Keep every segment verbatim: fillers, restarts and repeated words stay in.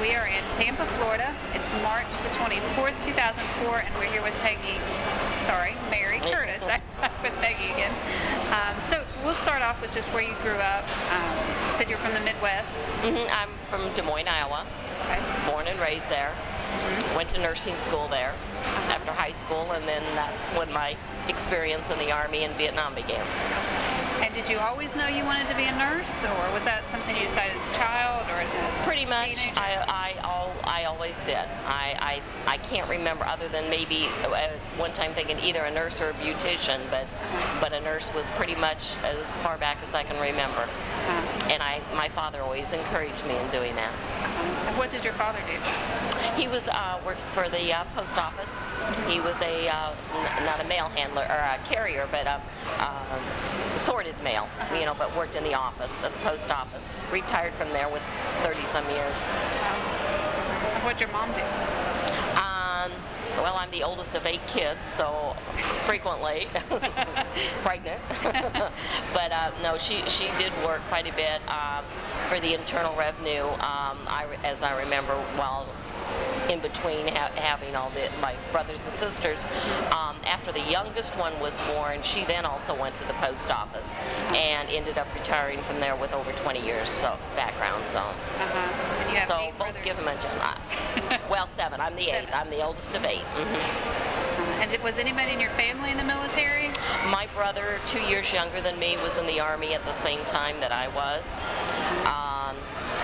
We are in Tampa, Florida. It's March the twenty-fourth, two thousand four, and we're here with Peggy, sorry, Mary Curtis. With Peggy again. Um, so we'll start off with just where you grew up. Um, you said you're from the Midwest. Mm-hmm. I'm from Des Moines, Iowa. Okay. Born and raised there. Mm-hmm. Went to nursing school there uh-huh. after high school, and then that's when my experience in the Army in Vietnam began. And did you always know you wanted to be a nurse, or was that something you decided as a child, or as a Pretty much, teenager? I, I, all, I always did. I, I, I can't remember other than maybe at one time thinking either a nurse or a beautician, but, uh-huh. but a nurse was pretty much as far back as I can remember. Uh-huh. And I, my father always encouraged me in doing that. Uh-huh. And what did your father do? He was uh, worked for the uh, post office. He was a uh, n- not a mail handler or a carrier, but a uh, sorted mail, uh-huh. you know, but worked in the office at the post office. Retired from there with thirty some years. Uh-huh. And what'd your mom do? Um, well, I'm the oldest of eight kids, so frequently pregnant. But uh, no, she she did work quite a bit um, for the Internal Revenue. Um, I, as I remember, while in between ha- having all the my brothers and sisters, um, after the youngest one was born, she then also went to the post office and ended up retiring from there with over twenty years so background. So, uh-huh. And you have so eight both brothers give them a and job. Well, seven. I'm the Seven. eighth. I'm the oldest of eight. Mm-hmm. Uh-huh. And was anybody in your family in the military? My brother, two years younger than me, was in the Army at the same time that I was. Um,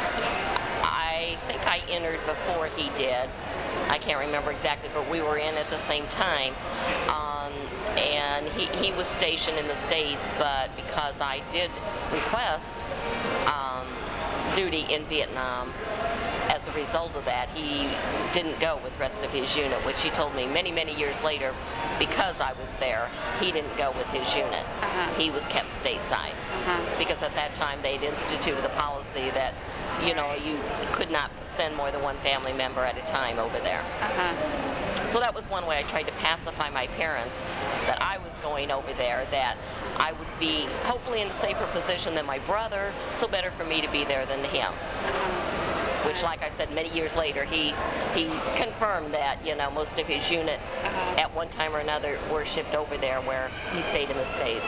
I think I entered before he did. I can't remember exactly, but we were in at the same time. Um, and he, he was stationed in the States, but because I did request um, duty in Vietnam, as a result of that, he didn't go with the rest of his unit, which he told me many, many years later, because I was there, he didn't go with his unit. Uh-huh. He was kept stateside. Uh-huh. Because at that time they'd instituted a policy that, you know, you could not send more than one family member at a time over there. Uh-huh. So that was one way I tried to pacify my parents that I was going over there, that I would be hopefully in a safer position than my brother, so better for me to be there than him. Uh-huh. Which, like I said, many years later, he he confirmed that, you know, most of his unit Uh-huh. at one time or another were shipped over there where he stayed in the States.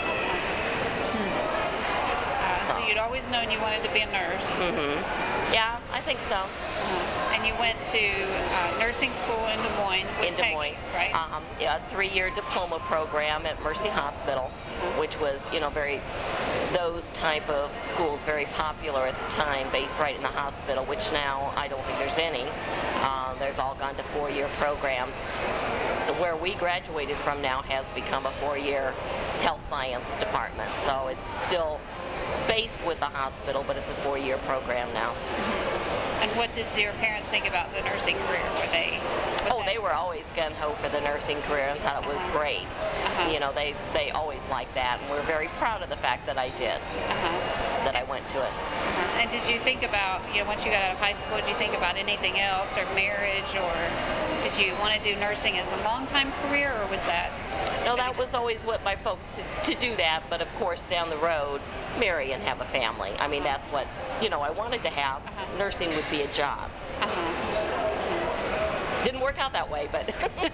Uh, so you'd always known you wanted to be a nurse. Mm-hmm. Yeah, I think so. Uh, and you went to uh, nursing school in Des Moines with In Des Peggy, Moines, right? um, yeah, a three-year diploma program at Mercy Hospital, which was, you know, very, those type of schools very popular at the time, based right in the hospital, which now I don't think there's any. Um, they've all gone to four-year programs. Where we graduated from now has become a four-year health science department, so it's still based with the hospital, but it's a four-year program now. And what did your parents think about the nursing career? Were they? was Oh, that- they were always gung-ho for the nursing career and thought it was Uh-huh. great. Uh-huh. You know, they, they always liked that, and we're very proud of the fact that I did, Uh-huh. that I went to it. Uh-huh. And did you think about, you know, once you got out of high school, did you think about anything else, or marriage, or did you want to do nursing as a long-time career, or was that? No, that was always what my folks to, to do that, but of course down the road, marry and have a family. I mean, that's what, you know, I wanted to have. Uh-huh. Nursing would be a job. Uh-huh. Didn't work out that way, but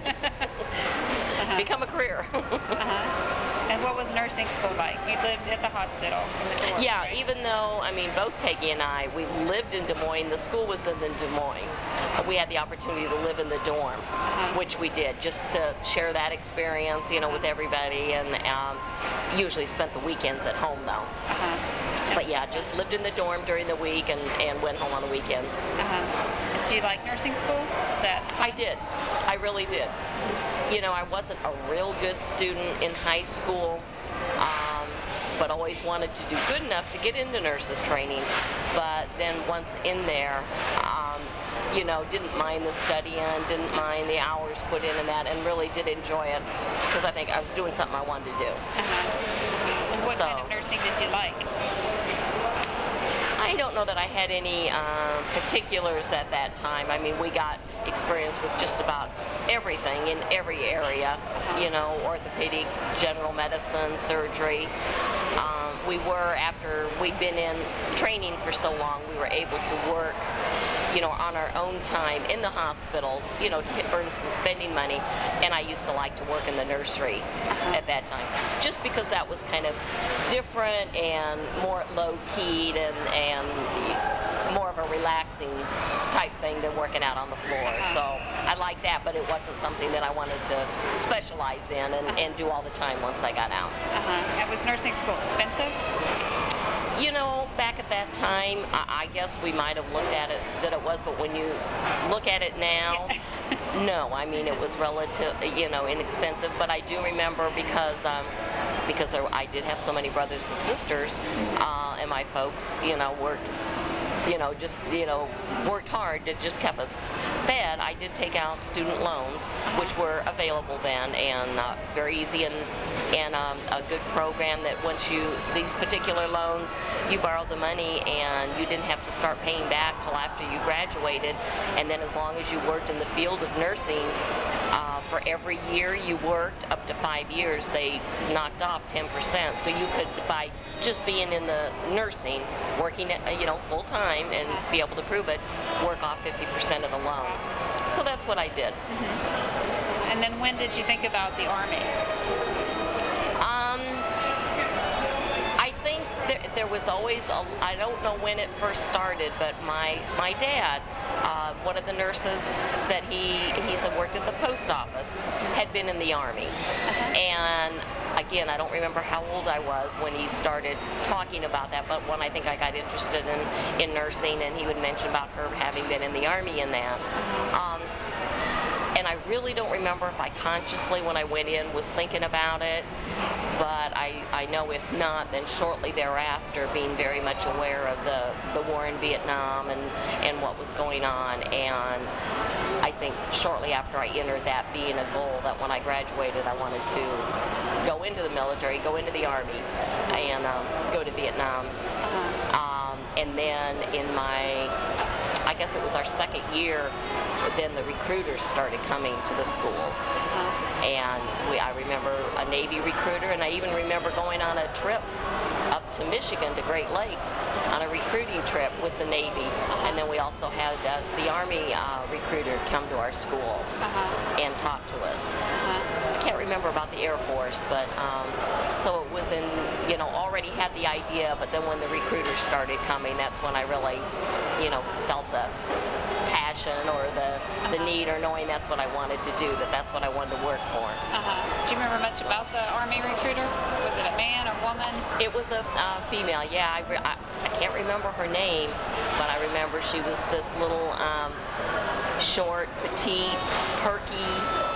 Uh-huh. become a career. Uh-huh. And what was nursing school like? You lived at the hospital in the dorm, Yeah, right? even though, I mean, both Peggy and I, we lived in Des Moines, the school was in Des Moines. We had the opportunity to live in the dorm, Uh-huh. which we did, just to share that experience, you know, with everybody, and um, usually spent the weekends at home, though. Uh-huh. But yeah, just lived in the dorm during the week and, and went home on the weekends. Uh-huh. Do you like nursing school? Is that? I did. I really did. You know, I wasn't a real good student in high school, um, but always wanted to do good enough to get into nurses training. But then once in there, um, you know, didn't mind the studying, didn't mind the hours put in and that, and really did enjoy it because I think I was doing something I wanted to do. Uh-huh. And what So- kind of nursing did you like? I don't know that I had any um, particulars at that time. I mean, we got experience with just about everything in every area, you know, orthopedics, general medicine, surgery. Um, we were, after we'd been in training for so long, we were able to work, you know, on our own time in the hospital, you know, to earn some spending money. And I used to like to work in the nursery Uh-huh. at that time, just because that was kind of different and more low-keyed and, and more of a relaxing type thing than working out on the floor. Uh-huh. So I liked that, but it wasn't something that I wanted to specialize in and, Uh-huh. and do all the time once I got out. Uh-huh. And was nursing school expensive? You know, back at that time, I, I guess we might have looked at it that it was, but when you look at it now, no. I mean, it was relative, you know, inexpensive. But I do remember because um, because there, I did have so many brothers and sisters, uh, and my folks, you know, worked. you know, just, you know, worked hard. It just kept us fed. I did take out student loans, which were available then, and uh, very easy and, and um, a good program that once you, these particular loans, you borrowed the money and you didn't have to start paying back till after you graduated. And then as long as you worked in the field of nursing, uh, for every year you worked, up to five years, they knocked off ten percent. So you could, by just being in the nursing, working, at, you know, full time and be able to prove it, work off fifty percent of the loan. So that's what I did. Mm-hmm. And then when did you think about the Army? Um, I think there, there was always, a, I don't know when it first started, but my, my dad, uh, one of the nurses that he, he said worked at the post office, had been in the Army. Uh-huh. And again, I don't remember how old I was when he started talking about that, but when I think I got interested in, in nursing, and he would mention about her having been in the Army and that. Um, and I really don't remember if I consciously, when I went in, was thinking about it, but I, I know if not, then shortly thereafter, being very much aware of the, the war in Vietnam and, and what was going on, and I think shortly after I entered that being a goal that when I graduated I wanted to go into the military, go into the Army, and um, go to Vietnam. Uh-huh. Um, and then in my, I guess it was our second year, then the recruiters started coming to the schools. Uh-huh. And we, I remember a Navy recruiter, and I even remember going on a trip up to Michigan, to Great Lakes, on a recruiting trip with the Navy. And then we also had uh, the Army uh, recruiter come to our school Uh-huh. and talk to us. Uh-huh. I can't remember about the Air Force, but um, so it was in, you know, already had the idea, but then when the recruiters started coming, that's when I really, you know, felt the passion or the, the need, or knowing that's what I wanted to do, that that's what I wanted to work for. Uh-huh. Do you remember much about the Army recruiter? Was it a man or woman? It was a uh, female, yeah. I, re- I, I can't remember her name, but I remember she was this little um, short, petite, perky,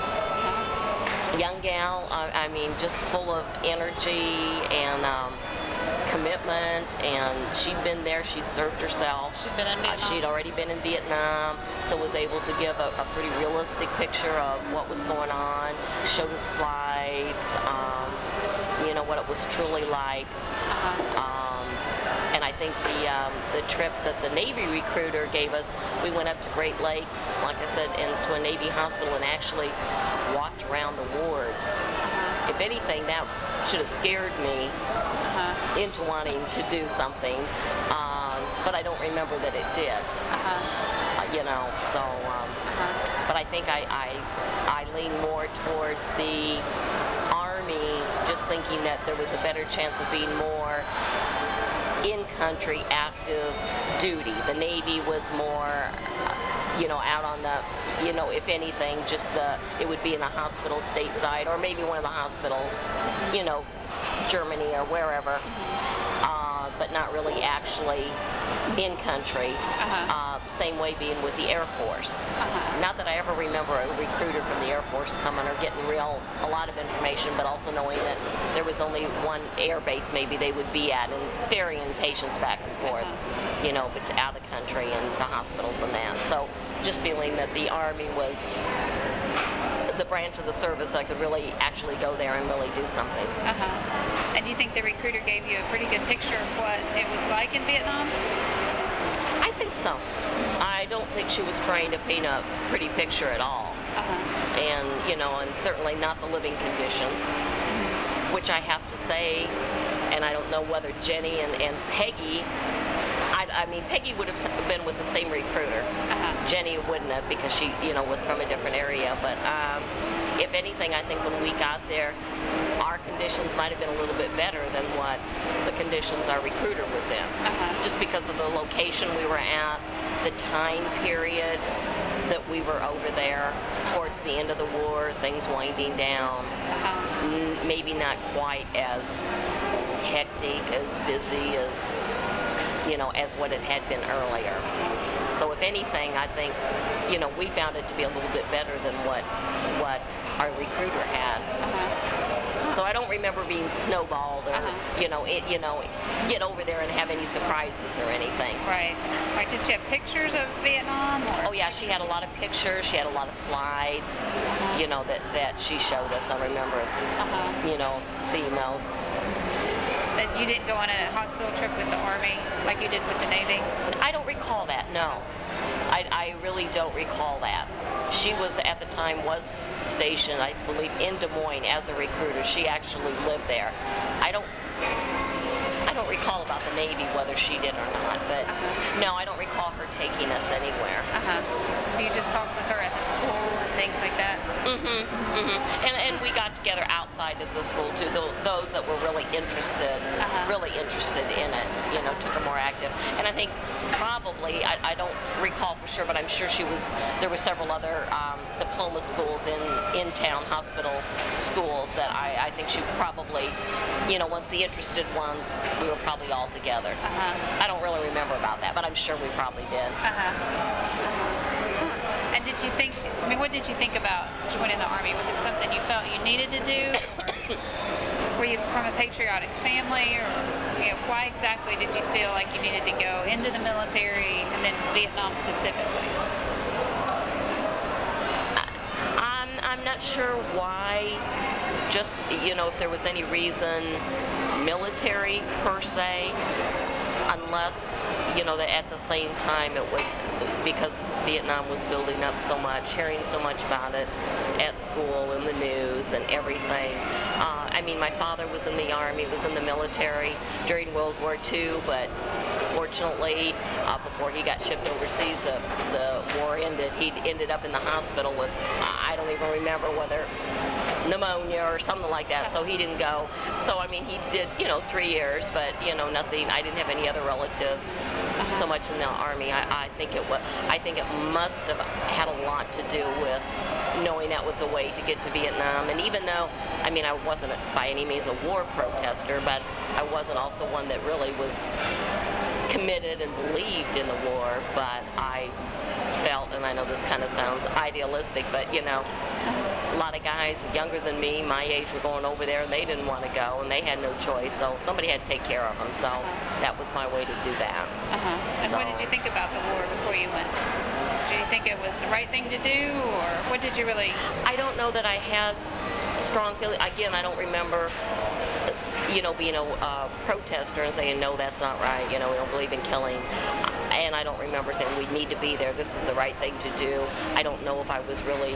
young gal. Uh, I mean, just full of energy and um, commitment, and she'd been there, she'd served herself. She'd been in Uh, Vietnam. she'd already been in Vietnam, so was able to give a, a pretty realistic picture of what was going on, show the slides, um, you know, what it was truly like. Uh-huh. Um, and I think the um, the trip that the Navy recruiter gave us, we went up to Great Lakes, like I said, into a Navy hospital, and actually walked around the wards. Uh-huh. If anything, that should have scared me Uh-huh. into wanting to do something, um, but I don't remember that it did. Uh-huh. Uh, you know, so, um, Uh-huh. but I think I, I, I lean more towards the Army, just thinking that there was a better chance of being more in-country active duty. The Navy was more, you know, out on the, you know, if anything, just the, it would be in a hospital stateside, or maybe one of the hospitals, you know, Germany or wherever, uh, but not really actually in country. Uh-huh. Uh, same way being with the Air Force. Uh-huh. Not that I ever remember a recruiter from the Air Force coming or getting real a lot of information, but also knowing that there was only one air base maybe they would be at, and ferrying patients back and forth, Uh-huh. you know, but to out of the country and to hospitals and that. So just feeling that the Army was the branch of the service that could really actually go there and really do something. Uh-huh. And you think the recruiter gave you a pretty good picture of what it was like in Vietnam? I think so. I don't think she was trying to paint a pretty picture at all. Uh-huh. And, you know, and certainly not the living conditions, which I have to say, and and I don't know whether Jenny and, and Peggy, I, I mean, Peggy would have t- been with the same recruiter. Uh-huh. Jenny wouldn't have because she, you know, was from a different area. But um, if anything, I think when we got there, our conditions might have been a little bit better than what the conditions our recruiter was in. Uh-huh. Just because of the location we were at, the time period that we were over there, towards the end of the war, things winding down, Uh-huh. n- maybe not quite as hectic, as busy as, you know, as what it had been earlier. So if anything, I think, you know, we found it to be a little bit better than what what our recruiter had. Uh-huh. So I don't remember being snowballed or, Uh-huh. you know, it, you know, get over there and have any surprises or anything. Right. Like, did she have pictures of Vietnam? Or? Oh yeah, she had a lot of pictures. She had a lot of slides, you know, that that she showed us. I remember, Uh-huh. you know, seeing those. That you didn't go on a hospital trip with the Army like you did with the Navy? I don't recall that. No, I, I really don't recall that. She was at the time was stationed, I believe, in Des Moines as a recruiter. She actually lived there. I don't. I don't recall about the Navy whether she did or not, but Uh-huh. no, I don't recall her taking us anywhere. Uh-huh. So you just talked with her at the school and things like that? Mhm, mhm. And and we got together outside of the school too. Tho- Those that were really interested, Uh-huh. really interested in it, you know, took a more active. And I think probably, I, I don't recall for sure, but I'm sure she was. There were several other um, diploma schools in in town, hospital schools that I I think she probably, you know, once the interested ones, we were probably all together. Uh-huh. I don't really remember about that, but I'm sure we probably did. Uh-huh. And did you think, I mean, what did you think about joining the Army? Was it something you felt you needed to do? Were you from a patriotic family? Or, you know, why exactly did you feel like you needed to go into the military and then Vietnam specifically? I'm, I'm not sure why, just, you know, if there was any reason, military per se, unless, you know, that at the same time it was because Vietnam was building up so much, hearing so much about it at school, in the news and everything. Uh, I mean, my father was in the Army, was in the military during World War Two, but fortunately, uh, before he got shipped overseas, the, the war ended. He ended up in the hospital with, I don't even remember whether pneumonia or something like that, so he didn't go. So, I mean, he did, you know, three years, but, you know, nothing. I didn't have any other relatives so much in the Army. I, I think it was, I think it must have had a lot to do with knowing that was a way to get to Vietnam. And even though, I mean, I wasn't by any means a war protester, but I wasn't also one that really was committed and believed in the war, but I felt, and I know this kind of sounds idealistic, but, you know, a lot of guys younger than me, my age, were going over there and they didn't want to go and they had no choice, so somebody had to take care of them, so Uh-huh. that was my way to do that. Uh-huh. And what So- did you think about the war before you went? Did you think it was the right thing to do, or what did you really... I don't know that I had strong feeling. Again, I don't remember, you know, being a uh, protester and saying, no, that's not right, you know, we don't believe in killing. And I don't remember saying, we need to be there, this is the right thing to do. I don't know if I was really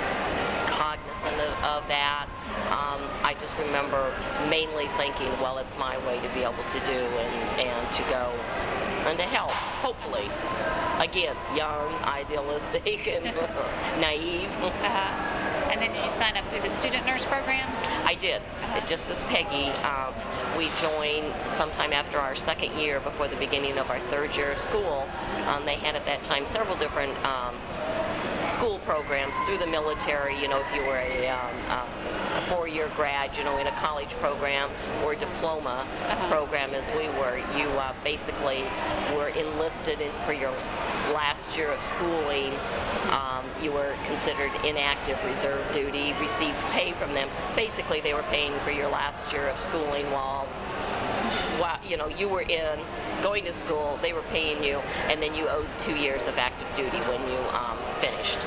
cognizant of, of that. Um, I just remember mainly thinking, well, it's my way to be able to do and, and to go and to help, hopefully. Again, young, idealistic, and naive. Uh-huh. And then did you sign up through the student nurse program? I did. Uh-huh. Just as Peggy, um, we joined sometime after our second year, before the beginning of our third year of school. Um, they had at that time several different um, school programs through the military. You know, if you were a, um, uh, a four-year grad, you know, in a college program or a diploma Uh-huh. program, as we were, you uh, basically were enlisted in for your last year of schooling. Um, you were considered inactive reserve duty, received pay from them. Basically, they were paying for your last year of schooling while, while you know, you were in going to school. They were paying you, and then you owed two years of active duty when you um, finished.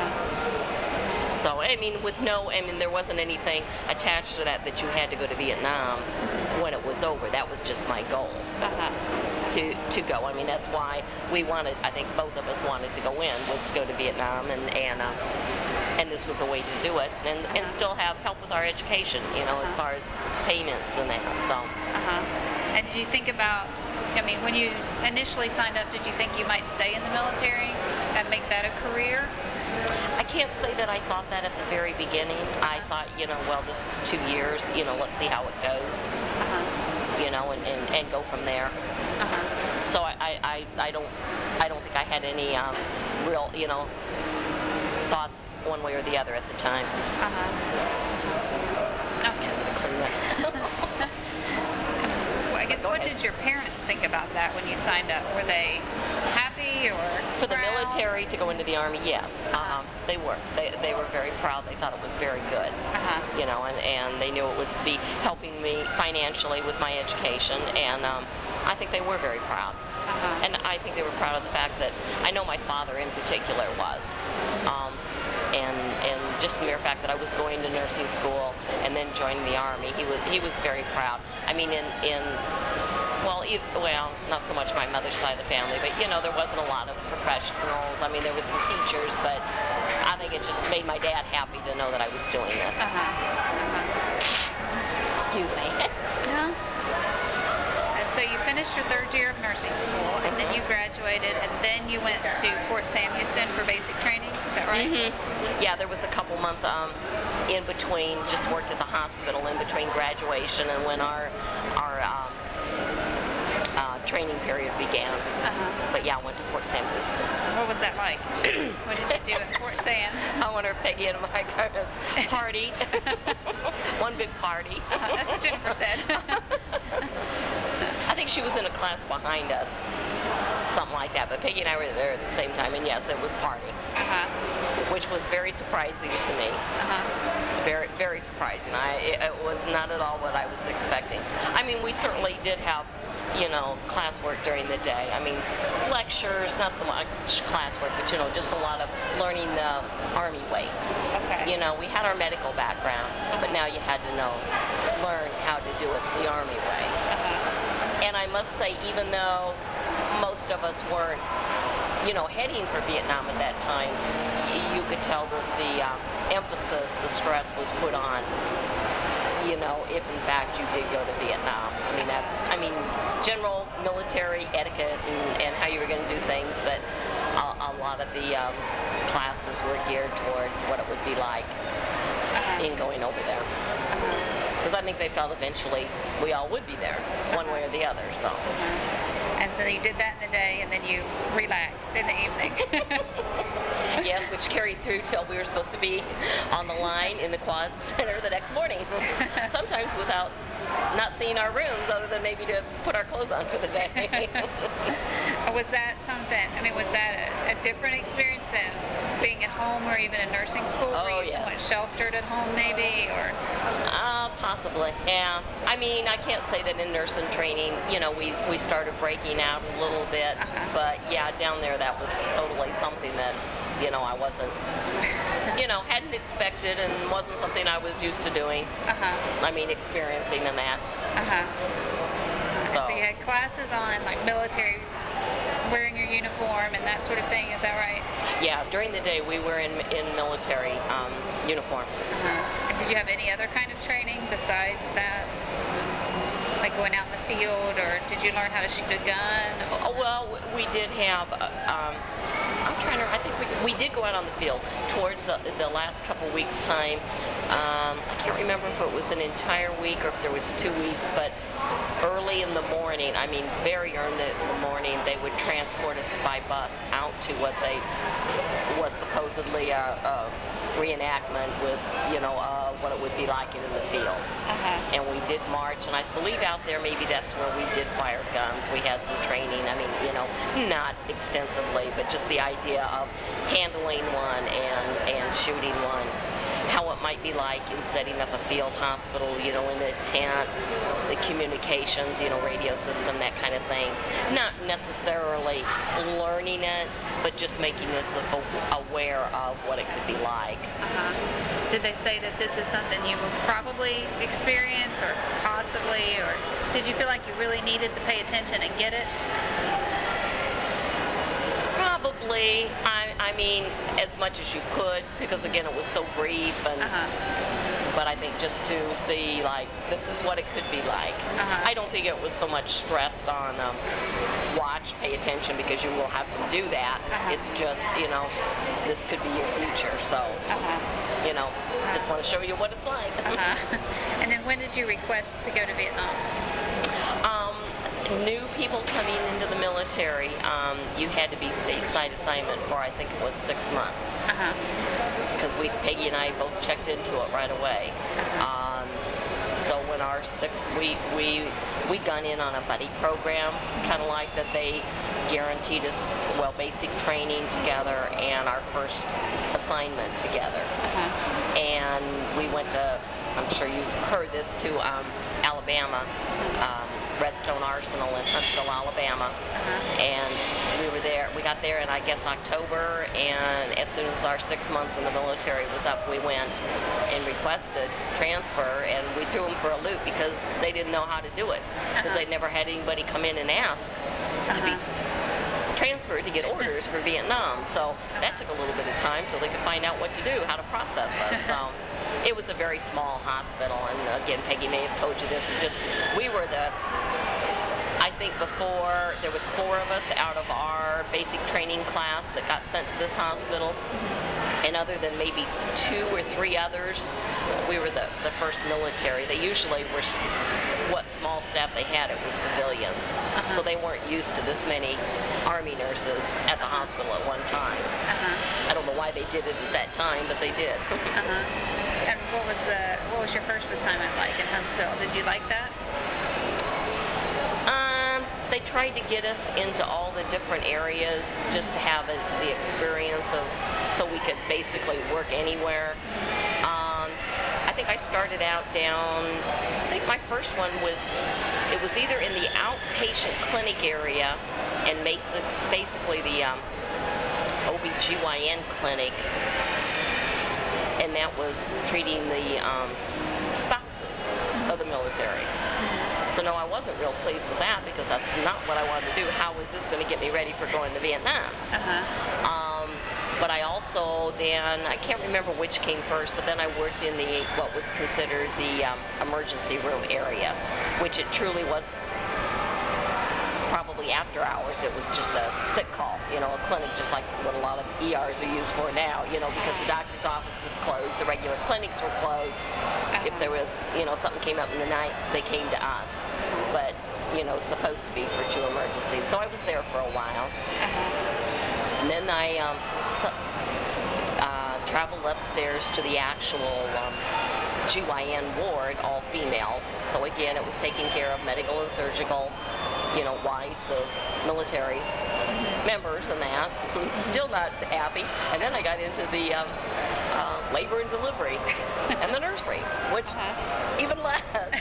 Uh-huh. So, I mean, with no, I mean, there wasn't anything attached to that that you had to go to Vietnam when it was over. That was just my goal. Uh-huh. To, to go. I mean, that's why we wanted, I think both of us wanted to go in, was to go to Vietnam, and and, uh, and this was a way to do it, and, and Uh-huh. still have help with our education, you know, as Uh-huh. far as payments and that, so. Uh-huh. And did you think about, I mean, when you initially signed up, did you think you might stay in the military and make that a career? I can't say that I thought that at the very beginning. I thought, you know, well, this is two years, you know, let's see how it goes, Uh-huh. you know, and, and, and go from there. Uh-huh. So I, I, I, I don't I don't think I had any um, real, you know, thoughts one way or the other at the time. Uh-huh. Okay. Clean that. Well, I guess, Go what ahead. did your parents think about that when you signed up? Were they happy or For the proud? military to go into the Army, yes, Uh-huh. um, they were. They, they were very proud. They thought it was very good. Uh-huh. You know, and, and they knew it would be helping me financially with my education, and um, I think they were very proud. Uh-huh. And I think they were proud of the fact that, I know my father in particular was. Um, and and just the mere fact that I was going to nursing school and then joining the Army, he was he was very proud. I mean, in, in well, e- well, not so much my mother's side of the family, but you know, there wasn't a lot of professionals. I mean, there was some teachers, but I think it just made my dad happy to know that I was doing this. Uh-huh. Uh-huh. Excuse me. No? And so you finished your third year of nursing school, and then Mhm. you graduated, and then you went to Fort Sam Houston for basic training. Is that right? hmm Yeah, there was a couple month um, in between. Just worked at the hospital in between graduation and when our our um, uh, training period began. Uh-huh. But yeah, I went to Fort Sam Houston. What was that like? What did you do at Fort Sam? I wonder if Peggy and I kind of party. One big party. Uh-huh. That's what Jennifer said. I think she was in a class behind us, something like that. But Peggy and I were there at the same time, and yes, it was party, Uh-huh. which was very surprising to me. Uh-huh. Very, very surprising. I, it, it was not at all what I was expecting. I mean, we certainly did have, you know, classwork during the day. I mean, lectures, not so much classwork, but, you know, just a lot of learning the Army way. Okay. You know, we had our medical background, but now you had to know, learn how to do it the Army way. Uh-huh. And I must say, even though most of us weren't, you know, heading for Vietnam at that time, y- you could tell that the um, emphasis, the stress was put on, you know, if in fact you did go to Vietnam. I mean, that's, I mean, general military etiquette and, and how you were going to do things, but a, a lot of the um, classes were geared towards what it would be like Uh-huh. in going over there. Uh-huh. Because I think they felt eventually we all would be there, one way or the other, so. Uh-huh. And so you did that in the day, and then you relaxed in the evening. Yes, which carried through till we were supposed to be on the line in the quad center the next morning. Sometimes without not seeing our rooms, other than maybe to put our clothes on for the day. Was that something, I mean, was that a, a different experience than being at home or even in nursing school? Oh, Were you yes. somewhat sheltered at home maybe, or? Uh, possibly, yeah. I mean, I can't say that in nursing training, you know, we, we started breaking out a little bit, Uh-huh. but yeah, down there that was totally something that, you know, I wasn't, you know, hadn't expected and wasn't something I was used to doing. Uh-huh. I mean, experiencing in that. Uh-huh. So, So you had classes on, like, military, wearing your uniform and that sort of thing, is that right? yeah, during the day we were in in military um, uniform. Uh-huh. And did you have any other kind of training besides that? Like going out in the field, or did you learn how to shoot a gun? Oh, well, we did have. Uh, um, I'm trying to. I think we we did go out on the field towards the the last couple weeks' time. Um, I can't remember if it was an entire week or if there was two weeks, but early in the morning, I mean very early in the morning, they would transport us by bus out to what they was supposedly a, a reenactment with, you know, uh, what it would be like in the field. Uh-huh. And we did march, and I believe out there maybe that's where we did fire guns. We had some training. I mean, you know, not extensively, but just the idea of handling one and and shooting one. How it might be like in setting up a field hospital, you know, in a tent, the communications, you know, radio system, that kind of thing. Not necessarily learning it, but just making us a- aware of what it could be like. Uh-huh. Did they say that this is something you will probably experience, or possibly, or did you feel like you really needed to pay attention and get it? Probably. I, I mean, as much as you could, because again, it was so brief, and Uh-huh. but I think just to see, like, this is what it could be like. Uh-huh. I don't think it was so much stressed on um, watch, pay attention, because you will have to do that. Uh-huh. It's just, you know, this could be your future, so, Uh-huh. you know, just want to show you what it's like. Uh-huh. And then when did you request to go to Vietnam? Um, new people coming into the military, um, you had to be stateside assignment for, I think it was six months. Uh-huh. Because we, Peggy and I both checked into it right away. Um, so when our sixth week, we we gone in on a buddy program, kind of like that. They guaranteed us, well, basic training together and our first assignment together. Uh-huh. And we went to, I'm sure you've heard this, to um, Alabama, um, Redstone Arsenal in Huntsville, Alabama. Uh-huh. And we were there, we got there in, I guess, October, and as soon as our six months in the military was up, we went and requested transfer, and we threw them for a loop because they didn't know how to do it, because Uh-huh. they'd never had anybody come in and ask to be Uh-huh. transferred to get orders for Vietnam. So that took a little bit of time till they could find out what to do, how to process us. So it was a very small hospital, and again, Peggy may have told you this, just, we were the, I think before, there was four of us out of our basic training class that got sent to this hospital. And other than maybe two or three others, we were the, the first military. They usually were, s- what small staff they had, it was civilians. Uh-huh. So they weren't used to this many Army nurses at the hospital at one time. Uh-huh. I don't know why they did it at that time, but they did. Uh-huh. And what was the what was your first assignment like in Huntsville? Did you like that? Um, they tried to get us into all the different areas just to have a, the experience of, so we could basically work anywhere. Um, I think I started out down, I think my first one was, it was either in the outpatient clinic area and basic, basically the um, O B G Y N clinic, and that was treating the um, spouses of the military. So no, I wasn't real pleased with that because that's not what I wanted to do. How was this going to get me ready for going to Vietnam? Uh-huh. Um, but I also then, I can't remember which came first, but then I worked in the, what was considered the um, emergency room area, which it truly was probably after hours. It was just a sick call, you know, a clinic just like what a lot of E Rs are used for now, you know, because the doctor's office is closed, the regular clinics were closed. If there was, you know, something came up in the night, they came to us. But, you know, supposed to be for two emergencies. So I was there for a while. Uh-huh. And then I um, s- uh, traveled upstairs to the actual um, G Y N ward, all females. So again, it was taking care of medical and surgical, you know, wives of military members and that. Still not happy. And then I got into the um, uh, labor and delivery and the nursery, which Uh-huh. even less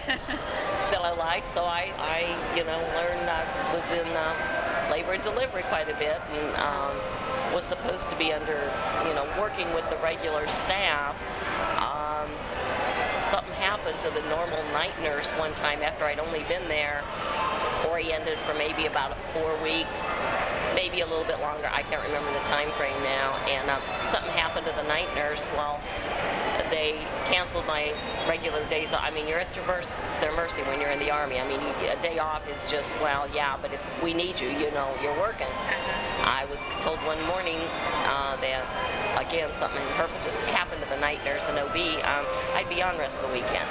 that I liked. So I, I you know, learned, I was in uh, labor and delivery quite a bit, and um, was supposed to be under, you know, working with the regular staff. Um, something happened to the normal night nurse one time after I'd only been there, oriented for maybe about four weeks, maybe a little bit longer. I can't remember the time frame now. And um, something happened to the night nurse. Well, they canceled my regular days. I mean, you're at your mercy, their mercy when you're in the Army. I mean, you, a day off is just, well, yeah, but if we need you, you know, you're working. I was told one morning uh, that, again, something happened to the night nurse and O B. Um, I'd be on rest of the weekend.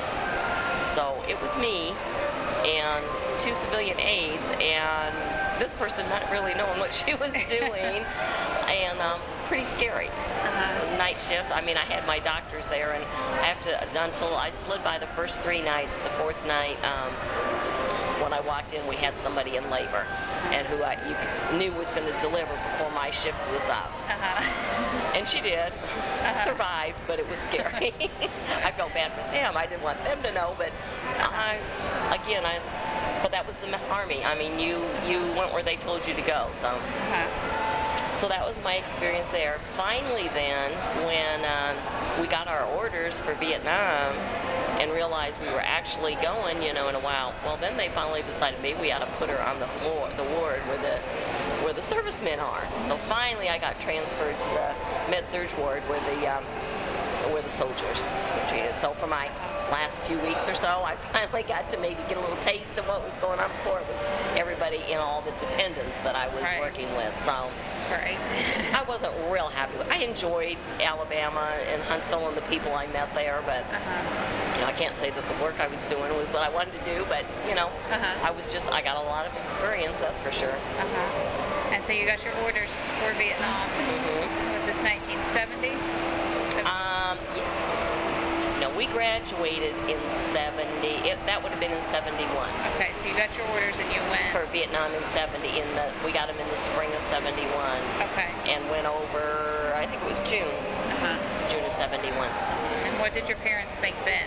So it was me and two civilian aides, and this person not really knowing what she was doing, and um, pretty scary. Uh-huh. Night shift. I mean, I had my doctors there, and I have to, until I slid by the first three nights, the fourth night, um, when I walked in, we had somebody in labor, and who I you knew was going to deliver before my shift was up. Uh-huh. And she did. Uh-huh. Survived, but it was scary. I felt bad for them. I didn't want them to know, but I, again, I, but that was the Army. I mean, you, you went where they told you to go, so. Uh-huh. So that was my experience there. Finally then, when um, we got our orders for Vietnam and realized we were actually going, you know, in a while, well, then they finally decided maybe we ought to put her on the floor, the ward where the where the servicemen are. So finally I got transferred to the med-surg ward where the um, were the soldiers were treated. So for my last few weeks or so, I finally got to maybe get a little taste of what was going on. Before it was everybody, you know, all the dependents that I was Right. working with. So Right. I wasn't real happy with it. I enjoyed Alabama and Huntsville and the people I met there, but Uh-huh. you know, I can't say that the work I was doing was what I wanted to do, but you know, Uh-huh. I was just, I got a lot of experience, that's for sure. Uh-huh. And so you got your orders for Vietnam. hmm Was this nineteen seventy? Um, yeah. No, we graduated in seventy, it, that would have been in seventy-one. Okay, so you got your orders and you went. For Vietnam in seventy, in the, we got them in the spring of seventy-one, Okay. and went over, I think it was June, Uh-huh. June of seventy-one. And what did your parents think then?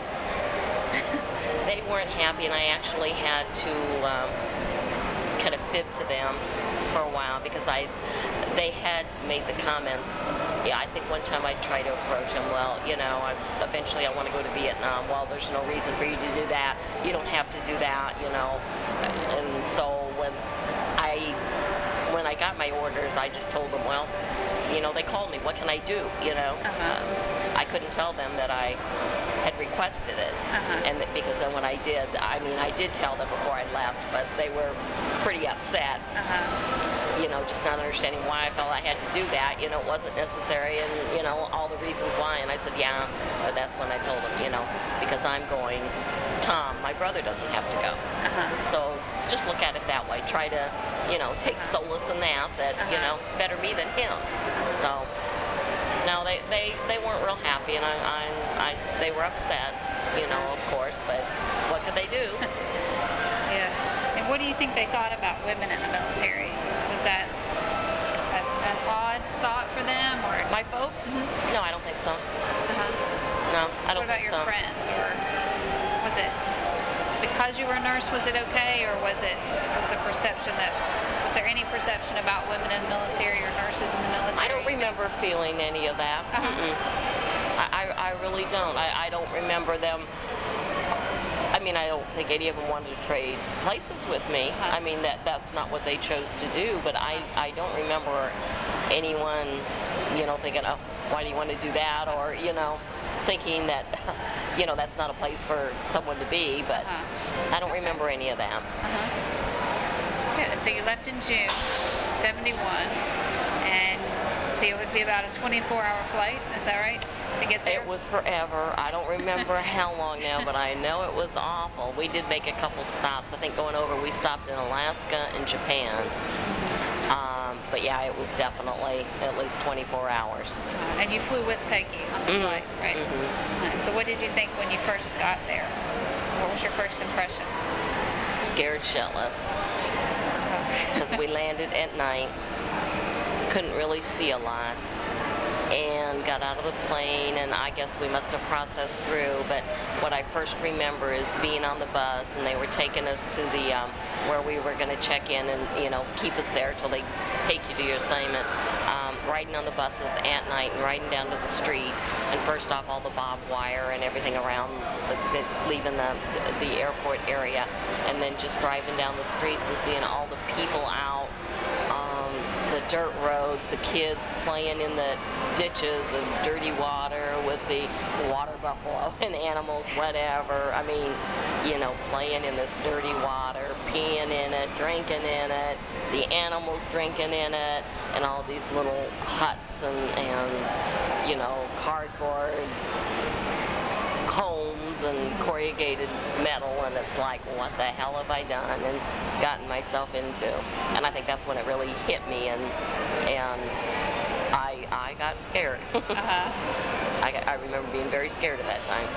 They weren't happy, and I actually had to um, kind of fib to them for a while because I, they had made the comments. Yeah, I think one time I tried to approach them. Well, you know, I, eventually I want to go to Vietnam. Well, there's no reason for you to do that. You don't have to do that, you know. And so when I, when I got my orders, I just told them, well, you know, they called me. What can I do? You know, Uh-huh. um, I couldn't tell them that I had requested it, Uh-huh. and that, because then when I did, I mean, I did tell them before I left, but they were pretty upset. Uh-huh. You know, just not understanding why I felt I had to do that. You know, it wasn't necessary, and you know, all the reasons why. And I said, yeah, but that's when I told them, you know, because I'm going. Tom, my brother, doesn't have to go. Uh-huh. So just look at it that way. Try to, you know, take solace in that, that, you Uh-huh. know, better me than him. So, no, they, they, they weren't real happy, and I, I, I, they were upset, you know, of course, but what could they do? Yeah. And what do you think they thought about women in the military? Was that a, an odd thought for them, or? My folks? Mhm. No, I don't think so. Uh-huh. No, I don't What about think your so. friends, or was it because you were a nurse? Was it okay, or was it was the perception that was there any perception about women in the military or nurses in the military? I don't remember feeling any of that. Uh-huh. Mm-mm. I, I, I really don't. I, I don't remember them. I mean, I don't think any of them wanted to trade places with me. Uh-huh. I mean, that that's not what they chose to do, but I, I don't remember anyone, you know, thinking, oh, why do you want to do that? Or, you know, thinking that, you know, that's not a place for someone to be, but Uh-huh. I don't remember any of that. Uh-huh. Good. And so you left in June seventy-one, and so it would be about a twenty-four hour flight. Is that right? To get there? It was forever. I don't remember how long now, but I know it was awful. We did make a couple stops. I think going over, we stopped in Alaska and Japan. Um, but yeah, it was definitely at least twenty-four hours. Uh, and you flew with Peggy on the Mhm. flight, right? Mhm. Uh, and so what did you think when you first got there? What was your first impression? Scared shitless because we landed at night, couldn't really see a lot, and got out of the plane, and I guess we must have processed through, but what I first remember is being on the bus, and they were taking us to the um, where we were going to check in and, you know, keep us there till they take you to your assignment, um, riding on the buses at night and riding down to the street, and first off all the barbed wire and everything around the, that's leaving the, the airport area, and then just driving down the streets and seeing all the people out, um, the dirt roads, the kids playing in the ditches of dirty water with the water buffalo and animals, whatever. I mean, you know, playing in this dirty water, peeing in it, drinking in it, the animals drinking in it, and all these little huts and, and you know, cardboard homes and corrugated metal, and it's like, what the hell have I done and gotten myself into? And I think that's when it really hit me, and and I I got scared. Uh-huh. I, got, I remember being very scared at that time.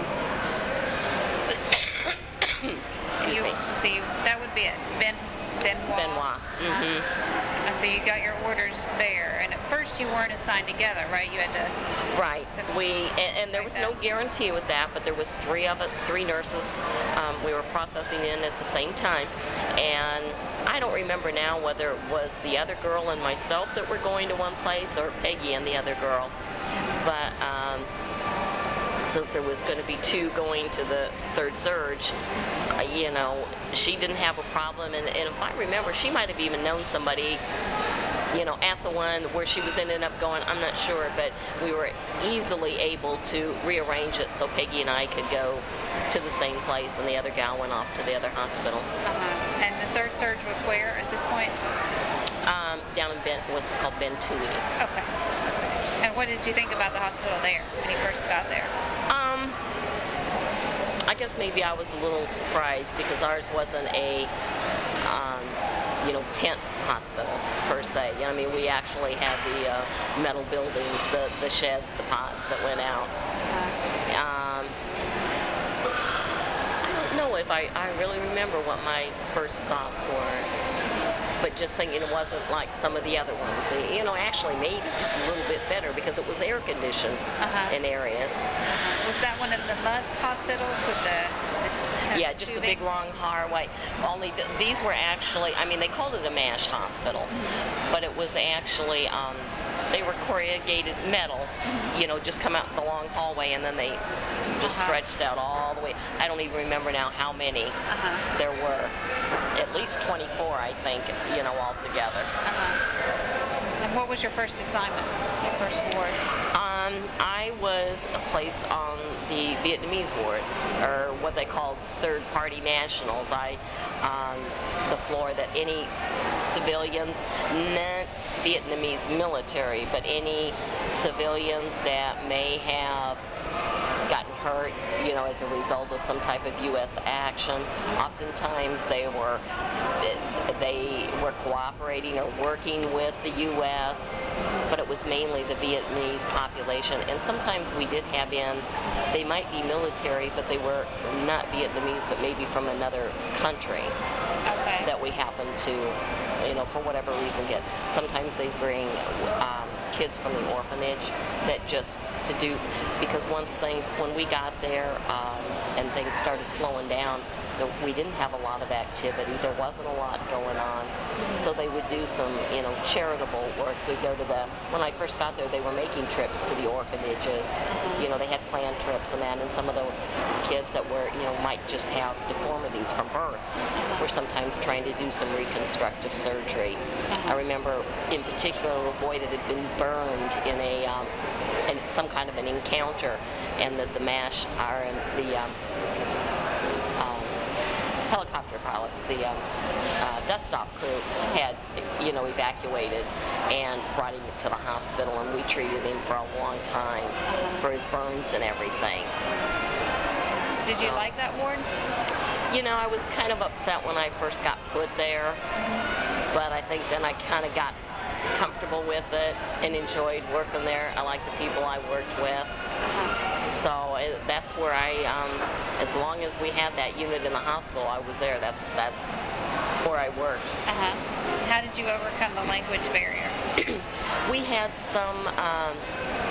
Uh-huh. Excuse you, me. So you, that would be it. Ben, Benoit. Benoit. Mm-hmm. And so you got your orders there, and at first you weren't assigned together, right? You had to. Right. We and, and there was no guarantee with that, but there was three of it, three nurses. Um, we were processing in at the same time, and I don't remember now whether it was the other girl and myself that were going to one place, or Peggy and the other girl. But um, since there was going to be two going to the third surge, uh, you know, she didn't have a problem, and, and if I remember, she might have even known somebody, you know, at the one where she was ending up going, I'm not sure, but we were easily able to rearrange it so Peggy and I could go to the same place, and the other gal went off to the other hospital. Uh-huh. And the third surge was where at this point? Um, down in Ben, what's called Bentoonie. Okay. And what did you think about the hospital there when you first got there? Um, I guess maybe I was a little surprised because ours wasn't a, um, you know, tent hospital per se. You know, I mean, we actually had the uh, metal buildings, the, the sheds, the pods that went out. Uh-huh. Um, I don't know if I, I really remember what my first thoughts were. But just thinking it wasn't like some of the other ones. You know, actually maybe just a little bit better because it was air conditioned Uh-huh. in areas. Uh-huh. Was that one of the must hospitals with the, the kind of Yeah, just the tubing? big long hallway. Only th- these were actually, I mean, they called it a MASH hospital, Mm-hmm. but it was actually, um, they were corrugated metal, you know, just come out the long hallway and then they just Uh-huh. stretched out all the way. I don't even remember now how many Uh-huh. there were. At least twenty-four, I think, you know, altogether. Uh-huh. And what was your first assignment, your first ward? Um, I was placed on the Vietnamese ward, or what they called third-party nationals. I, on the floor that any civilians, not Vietnamese military, but any civilians that may have gotten hurt, you know, as a result of some type of U S action. Oftentimes they were they were cooperating or working with the U S, but it was mainly the Vietnamese population. And sometimes we did have in, they might be military, but they were not Vietnamese, but maybe from another country Okay. that we happened to, you know, for whatever reason get. Sometimes they bring um, kids from the orphanage that just to do, because once things, when we got there um, and things started slowing down, the, we didn't have a lot of activity. There wasn't a lot going on. So they would do some, you know, charitable work. So we'd go to the, when I first got there, they were making trips to the orphanages. You know, they had planned trips and that, and some of the kids that were, you know, might just have deformities from birth were sometimes trying to do some reconstructive surgery. I remember in particular a boy that had been burned in a, um, in some kind of an encounter, and that the MASH, or the um, um, helicopter pilots, the um, uh, dust off crew had, you know, evacuated and brought him to the hospital, and we treated him for a long time for his burns and everything. Did you So, like that ward? you know, I was kind of upset when I first got put there, but I think then I kind of got comfortable with it and enjoyed working there. I liked the people I worked with. So it, that's where I, um, as long as we had that unit in the hospital, I was there. That, that's where I worked. Uh-huh. How did you overcome the language barrier? We had some, um,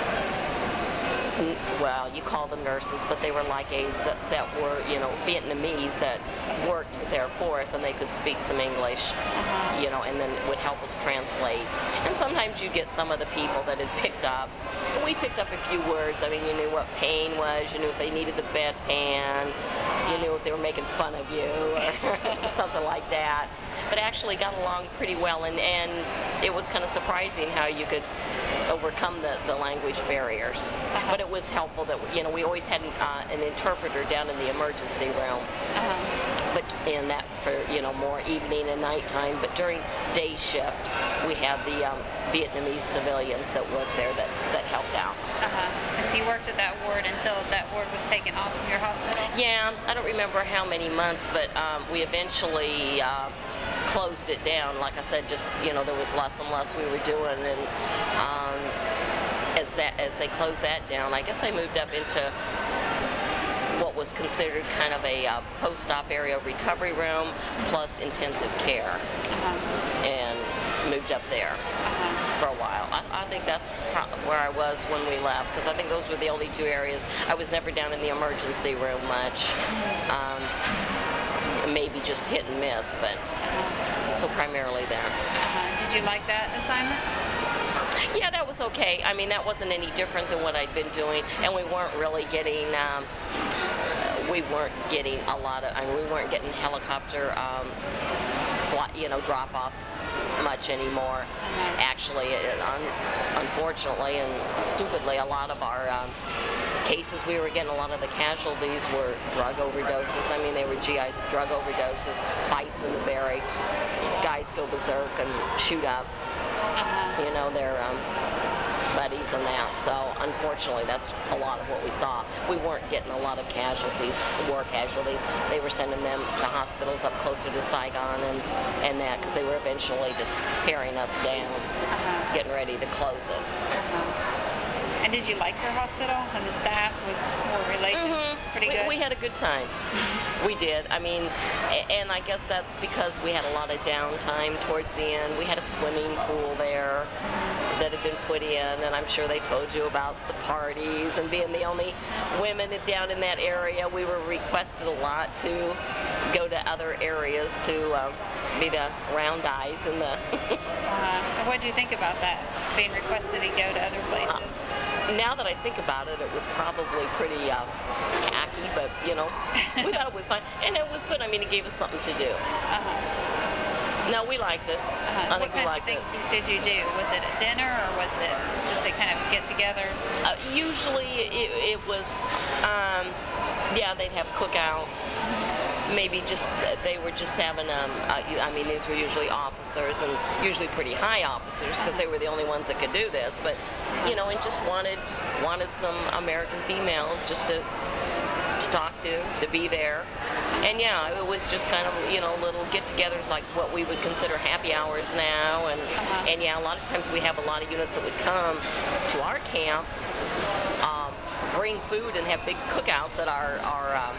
n- well, you call them nurses, but they were like aides that, that were, you know, Vietnamese that worked there for us, and they could speak some English, Uh-huh. you know, and then would help us translate. And sometimes you get some of the people that had picked up, we picked up a few words. I mean, you knew what pain was, you knew if they needed the bedpan, you knew if they were making fun of you, or something like that. But actually got along pretty well, and, and it was kind of surprising how you could overcome the, the language barriers. Uh-huh. But it was helpful that, you know, we always had an, uh, an interpreter down in the emergency room, Uh-huh. but in that for, you know, more evening and nighttime. But during day shift, we had the um, Vietnamese civilians that worked there that, that helped out. Uh-huh. And so you worked at that ward until that ward was taken off from your hospital? Yeah, I don't remember how many months, but um, we eventually uh, closed it down. Like I said, just, you know, there was less and less we were doing, and um, as that as they closed that down, I guess I moved up into what was considered kind of a uh, post-op area recovery room plus intensive care, Uh-huh. and moved up there Uh-huh. for a while. I, I think that's pro- where I was when we left, because I think those were the only two areas. I was never down in the emergency room much. Um, maybe just hit and miss, but so primarily there. Uh-huh. Did you like that assignment? Yeah, that was okay. I mean, that wasn't any different than what I'd been doing, and we weren't really getting, um, uh, we weren't getting a lot of, I mean, we weren't getting helicopter, um, fly, you know, drop-offs much anymore. Uh-huh. Actually, it, un, unfortunately and stupidly, a lot of our um, cases we were getting, a lot of the casualties were drug overdoses. I mean, they were G Is, drug overdoses, fights in the barracks, guys go berserk and shoot up, Uh-huh. you know, their um, buddies and that. So unfortunately, that's a lot of what we saw. We weren't getting a lot of casualties, war casualties. They were sending them to hospitals up closer to Saigon and, and that, because they were eventually just paring us down, Uh-huh. getting ready to close it. Uh-huh. And did you like your hospital and the staff? Was were relations Mm-hmm. pretty we, good? we had a good time. We did. I mean, a- and I guess that's because we had a lot of downtime towards the end. We had a swimming pool there that had been put in, and I'm sure they told you about the parties and being the only women down in that area. We were requested a lot to go to other areas to um, be the round eyes and the Uh-huh. And what did you think about that, being requested to go to other places? Now that I think about it, it was probably pretty um, tacky, but, you know, we thought it was fun. And it was good. I mean, it gave us something to do. Uh-huh. No, we liked it. Uh-huh. I What think we kind of liked it. things did you do? Was it at dinner, or was it just to kind of get together? Uh, usually it, it was, um, yeah, they'd have cookouts. Maybe just, they were just having, um, uh, I mean, these were usually officers, and usually pretty high officers, because they were the only ones that could do this. But, you know, and just wanted wanted some American females just to, to talk to, to be there. And yeah, it was just kind of, you know, little get-togethers like what we would consider happy hours now. And, Uh-huh. and yeah, a lot of times we have a lot of units that would come to our camp, um, bring food and have big cookouts at our, our, um,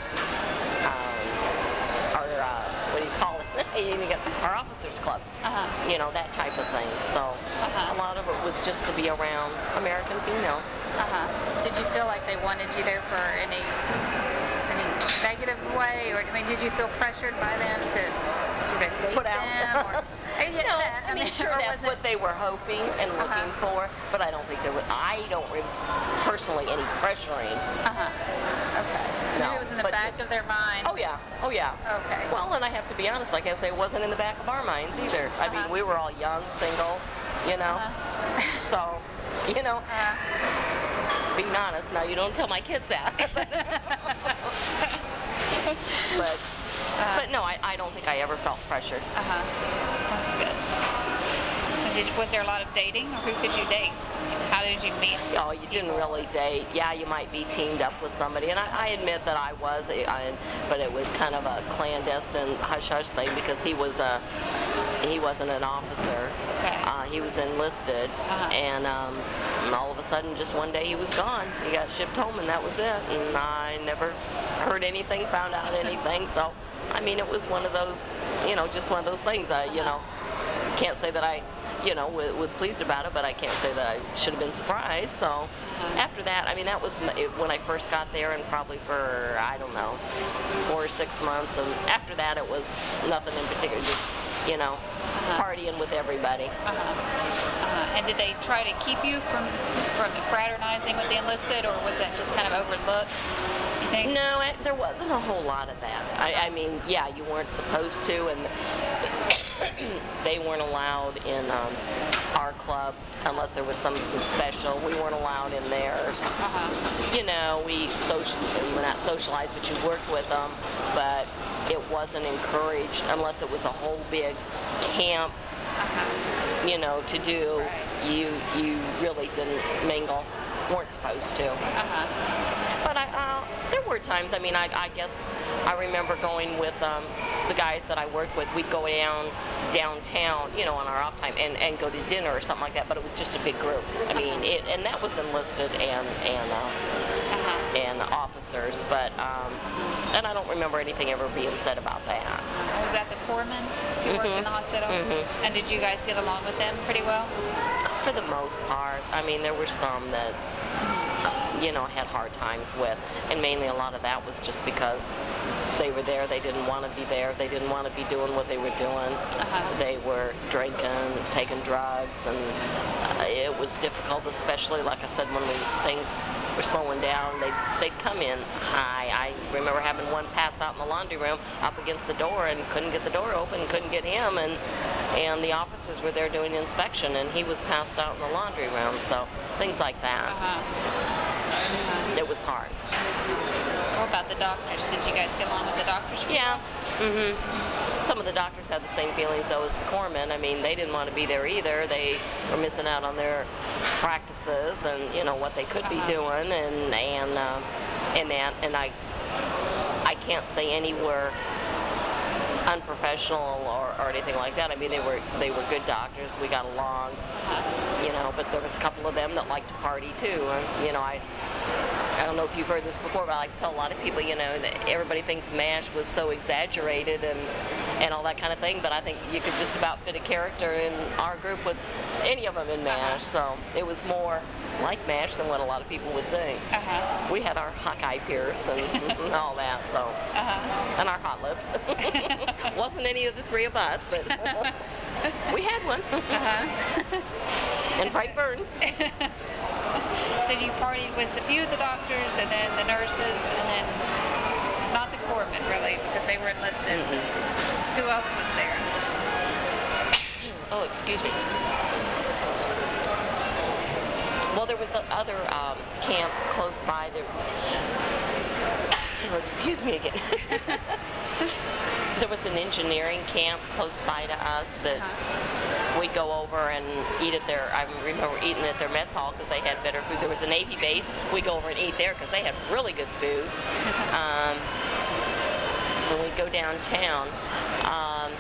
um, our uh, what do you call it? Our officers club. Uh-huh. You know, that type of thing. So Uh-huh. a lot of it was just to be around American females. Uh-huh. Did you feel like they wanted you there for any any negative way, or I mean, did you feel pressured by them to sort of date Put out. them? Or, Uh, yeah, No, that, I mean, sure, or that's was what it- they were hoping and looking Uh-huh. for, but I don't think there was, I don't re- personally any pressuring. Uh-huh. Okay. No, Maybe it was in the but back just- of their mind. Oh yeah, oh yeah. Okay. Well, and I have to be honest, like I say, it wasn't in the back of our minds either. I mean, Uh-huh. we were all young, single, you know, Uh-huh. so, you know, Uh, being honest, now you don't tell my kids that. but, uh, but no, I, I don't think I ever felt pressured. Uh-huh. That's good. And did, was there a lot of dating, or who could you date? How did you meet? Oh, you didn't people? really date. Yeah, you might be teamed up with somebody, and I, I admit that I was, I, I- but it was kind of a clandestine hush-hush thing because he was a, he wasn't an officer. Okay. Uh, he was enlisted, Uh-huh. and, um, and all of a sudden, just one day, he was gone. He got shipped home, and that was it. And I never heard anything, found out anything. So, I mean, it was one of those, you know, just one of those things. I, you know, can't say that I, you know, w- was pleased about it, but I can't say that I should have been surprised. So, Uh-huh. after that, I mean, that was m- it, when I first got there, and probably for, I don't know, four or six months. And after that, it was nothing in particular, just, you know, Uh-huh. partying with everybody. Uh-huh. Uh-huh. And did they try to keep you from from fraternizing with the enlisted, or was that just kind of overlooked, you think? No, I, there wasn't a whole lot of that. I, I mean, yeah, you weren't supposed to, and they weren't allowed in um, our club unless there was something special. We weren't allowed in theirs. Uh-huh. You know, we social, we were not socialized, but you worked with them, but it wasn't encouraged unless it was a whole big camp, Uh-huh. you know, to do. Right. You you really didn't mingle, weren't supposed to. Uh-huh. But I, uh, there were times, I mean, I, I guess I remember going with um, the guys that I worked with. We'd go down downtown, you know, on our off time and, and go to dinner or something like that, but it was just a big group. I mean, it, and that was enlisted and, and, uh, Uh-huh. and officers, but, um, and I don't remember anything ever being said about that. Was that the corpsman who worked in the Mhm. hospital? Mhm. And did you guys get along with them pretty well? For the most part. I mean, there were some that you know, had hard times with. And mainly a lot of that was just because they were there, they didn't want to be there, they didn't want to be doing what they were doing. Uh-huh. They were drinking, taking drugs, and uh, it was difficult, especially, like I said, when we, things were slowing down. They'd, they'd come in high. I remember having one pass out in the laundry room up against the door and couldn't get the door open, couldn't get him, and and the officers were there doing the inspection, and he was passed out in the laundry room, so things like that. Uh-huh. It was hard. What about the doctors? Did you guys get along with the doctors? Yeah. Mhm. Some of the doctors had the same feelings though as the corpsmen. I mean, they didn't want to be there either. They were missing out on their practices and you know what they could Uh-huh. be doing, and and uh, and that. And I I can't say any were unprofessional or, or anything like that. I mean, they were they were good doctors. We got along, Uh-huh. you know. But there was a couple of them that liked to party too. And, you know, I. I don't know if you've heard this before, but I like to tell a lot of people, you know, that everybody thinks MASH was so exaggerated and and all that kind of thing, but I think you could just about fit a character in our group with any of them in MASH, so it was more like MASH than what a lot of people would think. Uh-huh. We had our Hawkeye pierce and, and all that, so, Uh-huh. and our hot lips. Wasn't any of the three of us, but we had one. Uh-huh. And Frank Burns. So you partied with a few of the doctors and then the nurses and then not the corpsmen really because they were enlisted. Mm-hmm. Who else was there? Oh, excuse me. Well, there was uh, other um, camps close by. There. Oh, excuse me again. There was an engineering camp close by to us that Uh-huh. we'd go over and eat at their, I remember eating at their mess hall because they had better food. There was a Navy base. We'd go over and eat there because they had really good food. Um, when we'd go downtown, um,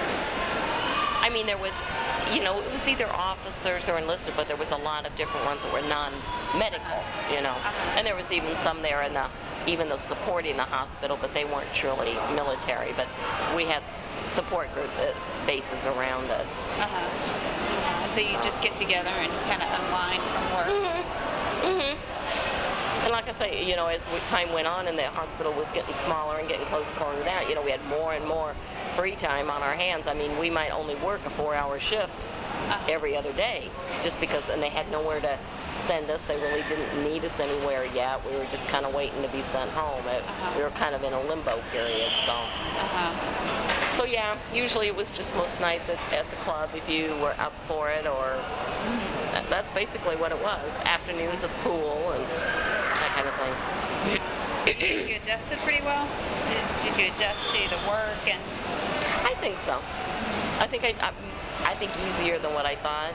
I mean, there was, you know, it was either officers or enlisted, but there was a lot of different ones that were non-medical, you know. Uh-huh. And there was even some there in the, even though supporting the hospital, but they weren't truly military. But we had support group uh, bases around us. Uh-huh. Uh-huh. So you just get together and kind of unwind from work. Mm-hmm. Mm-hmm. And like I say, you know, as we, time went on and the hospital was getting smaller and getting close to closing down, you know, we had more and more free time on our hands. I mean, we might only work a four-hour shift Uh-huh. every other day just because, and they had nowhere to send us. They really didn't need us anywhere yet. We were just kind of waiting to be sent home. It, Uh-huh. We were kind of in a limbo period, so. Uh-huh. So yeah, usually it was just most nights at, at the club if you were up for it, or Mm-hmm. that, that's basically what it was. Afternoons of pool and that kind of thing. You, you adjusted pretty well? Did, did you adjust to the work and? I think so. I think I, I, I think easier than what I thought.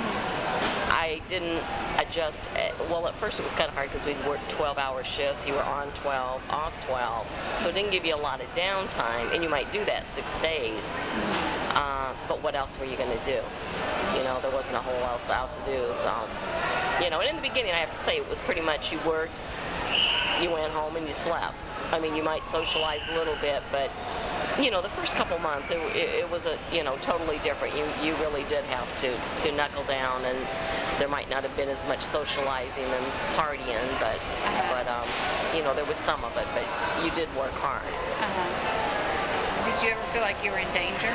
I didn't adjust. At, well, at first it was kind of hard because we'd work twelve-hour shifts. You were on twelve, off twelve, so it didn't give you a lot of downtime. And you might do that six days, uh, but what else were you going to do? You know, there wasn't a whole else out to do. So, you know, and in the beginning, I have to say, it was pretty much you worked, you went home, and you slept. I mean, you might socialize a little bit, but you know, the first couple months, it, it, it was a, you know, totally different. You you really did have to, to knuckle down, and there might not have been as much socializing and partying, but, but um, you know, there was some of it, but you did work hard. Uh-huh. Did you ever feel like you were in danger?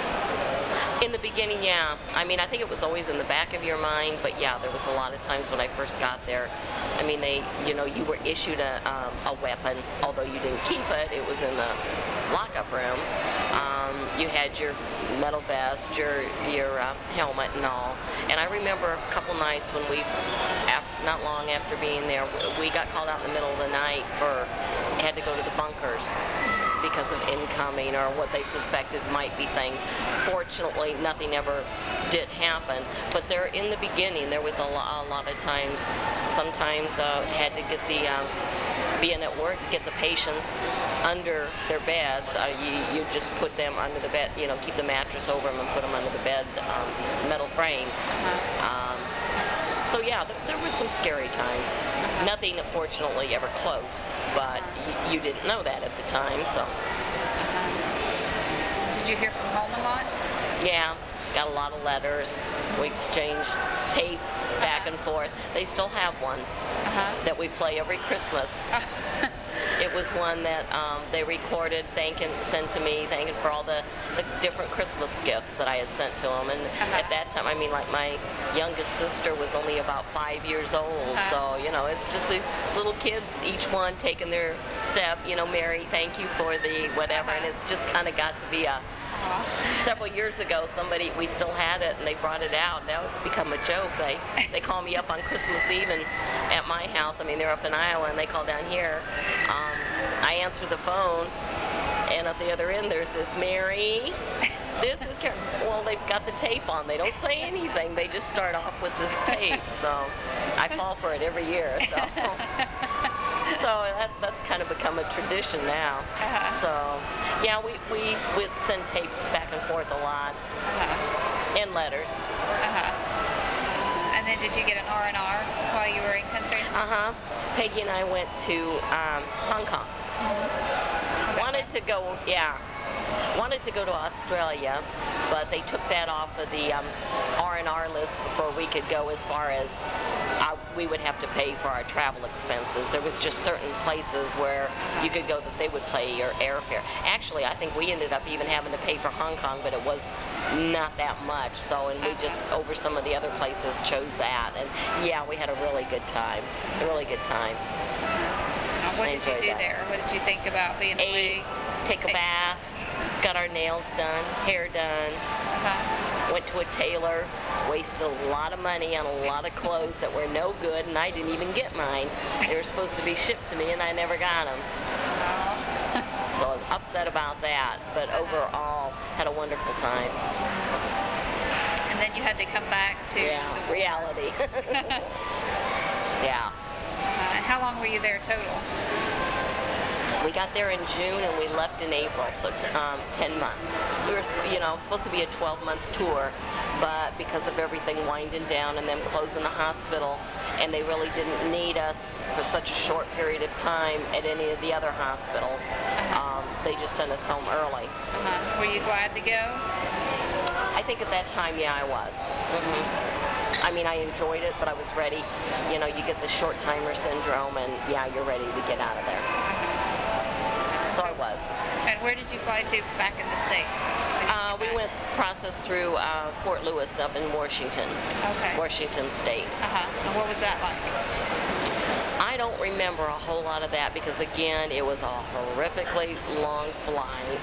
In the beginning, yeah. I mean, I think it was always in the back of your mind, but yeah, there was a lot of times when I first got there. I mean, they, you know, you were issued a, um, a weapon, although you didn't keep it. It was in the lockup room. Um, you had your metal vest, your your uh, helmet and all. And I remember a couple nights when we, after, not long after being there, we got called out in the middle of the night for, had to go to the bunkers because of incoming or what they suspected might be things. Fortunately, nothing ever did happen, but there, in the beginning, there was a, lo- a lot of times, sometimes uh, had to get the, um, being at work, get the patients under their beds. Uh, you, you just put them under the bed, you know, keep the mattress over them and put them under the bed, um, metal frame. Um, so yeah, th- there was some scary times. Nothing, fortunately, ever close, but y- you didn't know that at the time, so. Did you hear from home a lot? Yeah, got a lot of letters. We exchanged tapes back and forth. They still have one Uh-huh. that we play every Christmas. It was one that um, they recorded, thanking, sent to me, thanking for all the, the different Christmas gifts that I had sent to them. And Uh-huh. at that time, I mean, like my youngest sister was only about five years old. Uh-huh. So, you know, it's just these little kids, each one taking their step, you know, Mary, thank you for the whatever. Uh-huh. And it's just kind of got to be a, Aw. several years ago, somebody, we still had it, and they brought it out. Now it's become a joke. They they call me up on Christmas Eve and at my house. I mean, they're up in Iowa, and they call down here. Um, I answer the phone, and at the other end, there's this Mary. This is Karen. Well, they've got the tape on. They don't say anything. They just start off with this tape. So I fall for it every year. So. So that, that's kind of become a tradition now. Uh-huh. So, yeah, we, we would send tapes back and forth a lot, Uh-huh. and letters. Uh-huh. And then did you get an R and R while you were in country? Uh-huh. Peggy and I went to um, Hong Kong. Mm-hmm. Wanted to go, yeah, wanted to go to Australia, but they took that off of the um, R and R list before we could go, as far as uh, we would have to pay for our travel expenses. There was just certain places where you could go that they would pay your airfare. Actually, I think we ended up even having to pay for Hong Kong, but it was not that much. So, and we just, over some of the other places, chose that. And yeah, we had a really good time. A really good time. Uh, what I did you enjoyed do that. there? What did you think about being Ate, away? take a bath, got our nails done, hair done, Uh-huh. went to a tailor, wasted a lot of money on a lot of clothes that were no good, and I didn't even get mine. They were supposed to be shipped to me, and I never got them. Oh. So I was upset about that, but overall, had a wonderful time. And then you had to come back to Yeah, the war. reality. Yeah. Uh, and how long were you there total? We got there in June and we left in April, so t- um, ten months. We were, you know, supposed to be a twelve-month tour, but because of everything winding down and them closing the hospital, and they really didn't need us for such a short period of time at any of the other hospitals, um, they just sent us home early. Uh-huh. Were you glad to go? I think at that time, yeah, I was. Mm-hmm. I mean, I enjoyed it, but I was ready. You know, you get the short-timer syndrome, and yeah, you're ready to get out of there. So I was. And where did you fly to back in the States? When did you Uh, get we back? went processed through uh, Fort Lewis up in Washington, Okay. Washington State. Uh-huh. And what was that like? I don't remember a whole lot of that because, again, it was a horrifically long flight.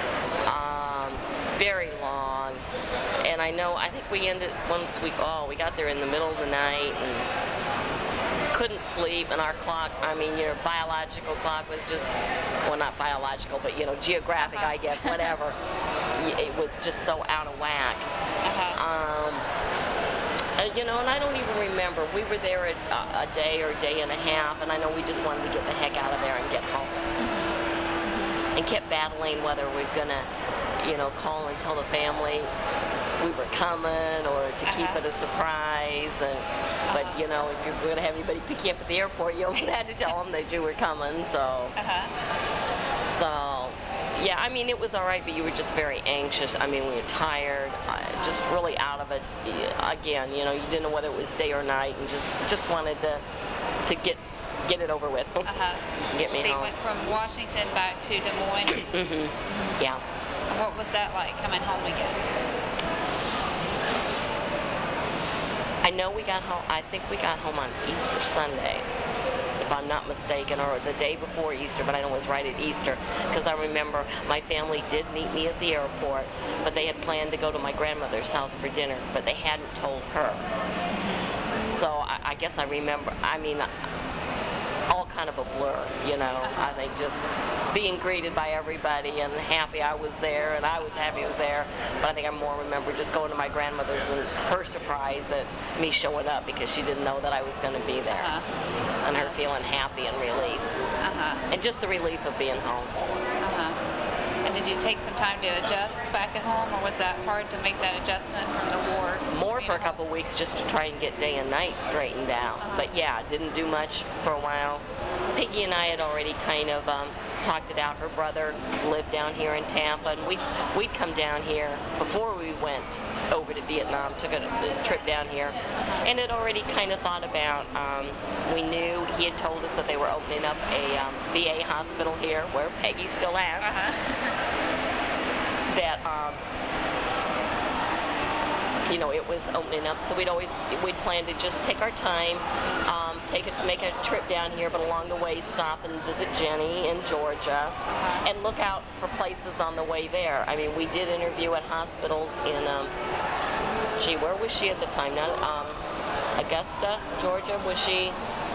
Um, very long. And I know, I think we ended, once we, oh, we got there in the middle of the night and couldn't sleep, and our clock, I mean, your biological clock was just, well, not biological, but, you know, geographic, I guess, whatever. Y- It was just so out of whack. Uh-huh. Um, uh, you know, and I don't even remember. We were there a, a day or a day and a half, and I know we just wanted to get the heck out of there and get home. And kept battling whether we we're going to, you know, call and tell the family we were coming, or to keep Uh-huh. it a surprise. And But, you know, if you're going to have anybody pick you up at the airport, you had to tell them that you were coming, so... Uh-huh. So, yeah, I mean, it was all right, but you were just very anxious. I mean, we were tired, uh, just really out of it. Y- Again, you know, you didn't know whether it was day or night, and just just wanted to to get get it over with. Uh-huh. Get me So you home. went from Washington back to Des Moines. hmm Yeah. And what was that like, coming home again? I know we got home, I think we got home on Easter Sunday, if I'm not mistaken, or the day before Easter, but I know it was right at Easter, because I remember my family did meet me at the airport, but they had planned to go to my grandmother's house for dinner, but they hadn't told her. So I, I guess I remember, I mean, all kind of a blur, you know. I think just being greeted by everybody and happy I was there, and I was happy I was there. But I think I more remember just going to my grandmother's and her surprise at me showing up, because she didn't know that I was going to be there, Uh-huh. and her feeling happy and relief, Uh-huh. and just the relief of being home. Uh-huh. And did you take some time to adjust back at home, or was that hard to make that adjustment from the war? to More being for a at home? couple weeks just to try and get day and night straightened out. Uh-huh. But yeah, didn't do much for a while. Peggy and I had already kind of um, talked it out. Her brother lived down here in Tampa, and we we'd come down here before we went over to Vietnam, took a, a trip down here, and had already kind of thought about, um, we knew, he had told us that they were opening up a um, V A hospital here, where Peggy still at, Uh-huh. that, um, you know, it was opening up, so we'd always, we'd planned to just take our time, um, take it, make a trip down here, but along the way stop and visit Jenny in Georgia, Uh-huh. and look out for places on the way there. I mean, we did interview at hospitals in, um, gee, where was she at the time? Not, um, Augusta, Georgia, was she?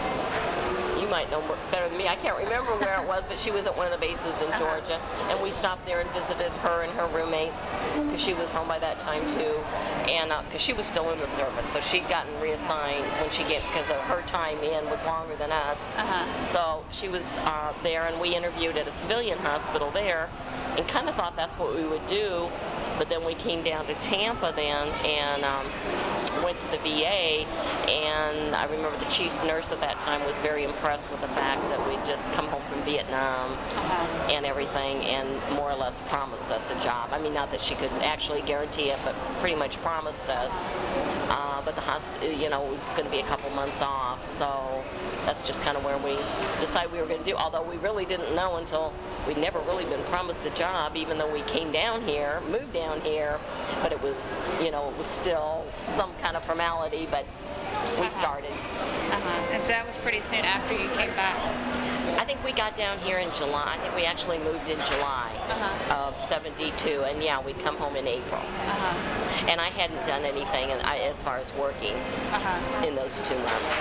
You might know more, better than me. I can't remember where it was, but she was at one of the bases in Uh-huh. Georgia, and we stopped there and visited her and her roommates, because she was home by that time too, and because uh, she was still in the service, so she'd gotten reassigned when she get, because her time in was longer than us. Uh-huh. So she was uh, there, and we interviewed at a civilian hospital there, and kind of thought that's what we would do. But then we came down to Tampa then, and um, went to the V A, and I remember the chief nurse at that time was very impressed with the fact that we'd just come home from Vietnam Uh-huh. and everything, and more or less promised us a job. I mean, not that she could actually guarantee it, but pretty much promised us. Uh, but the hospital, you know, it was going to be a couple months off, so that's just kind of where we decided we were going to do, although we really didn't know until we'd never really been promised a job, even though we came down here, moved down here, but it was, you know, it was still some kind of formality, but we Uh-huh. started. Uh-huh. And so that was pretty soon after you came back. I think we got down here in July. I think we actually moved in July Uh-huh. of seventy-two, and yeah, we'd come home in April. Uh-huh. And I hadn't done anything and I, as far as working Uh-huh. in those two months.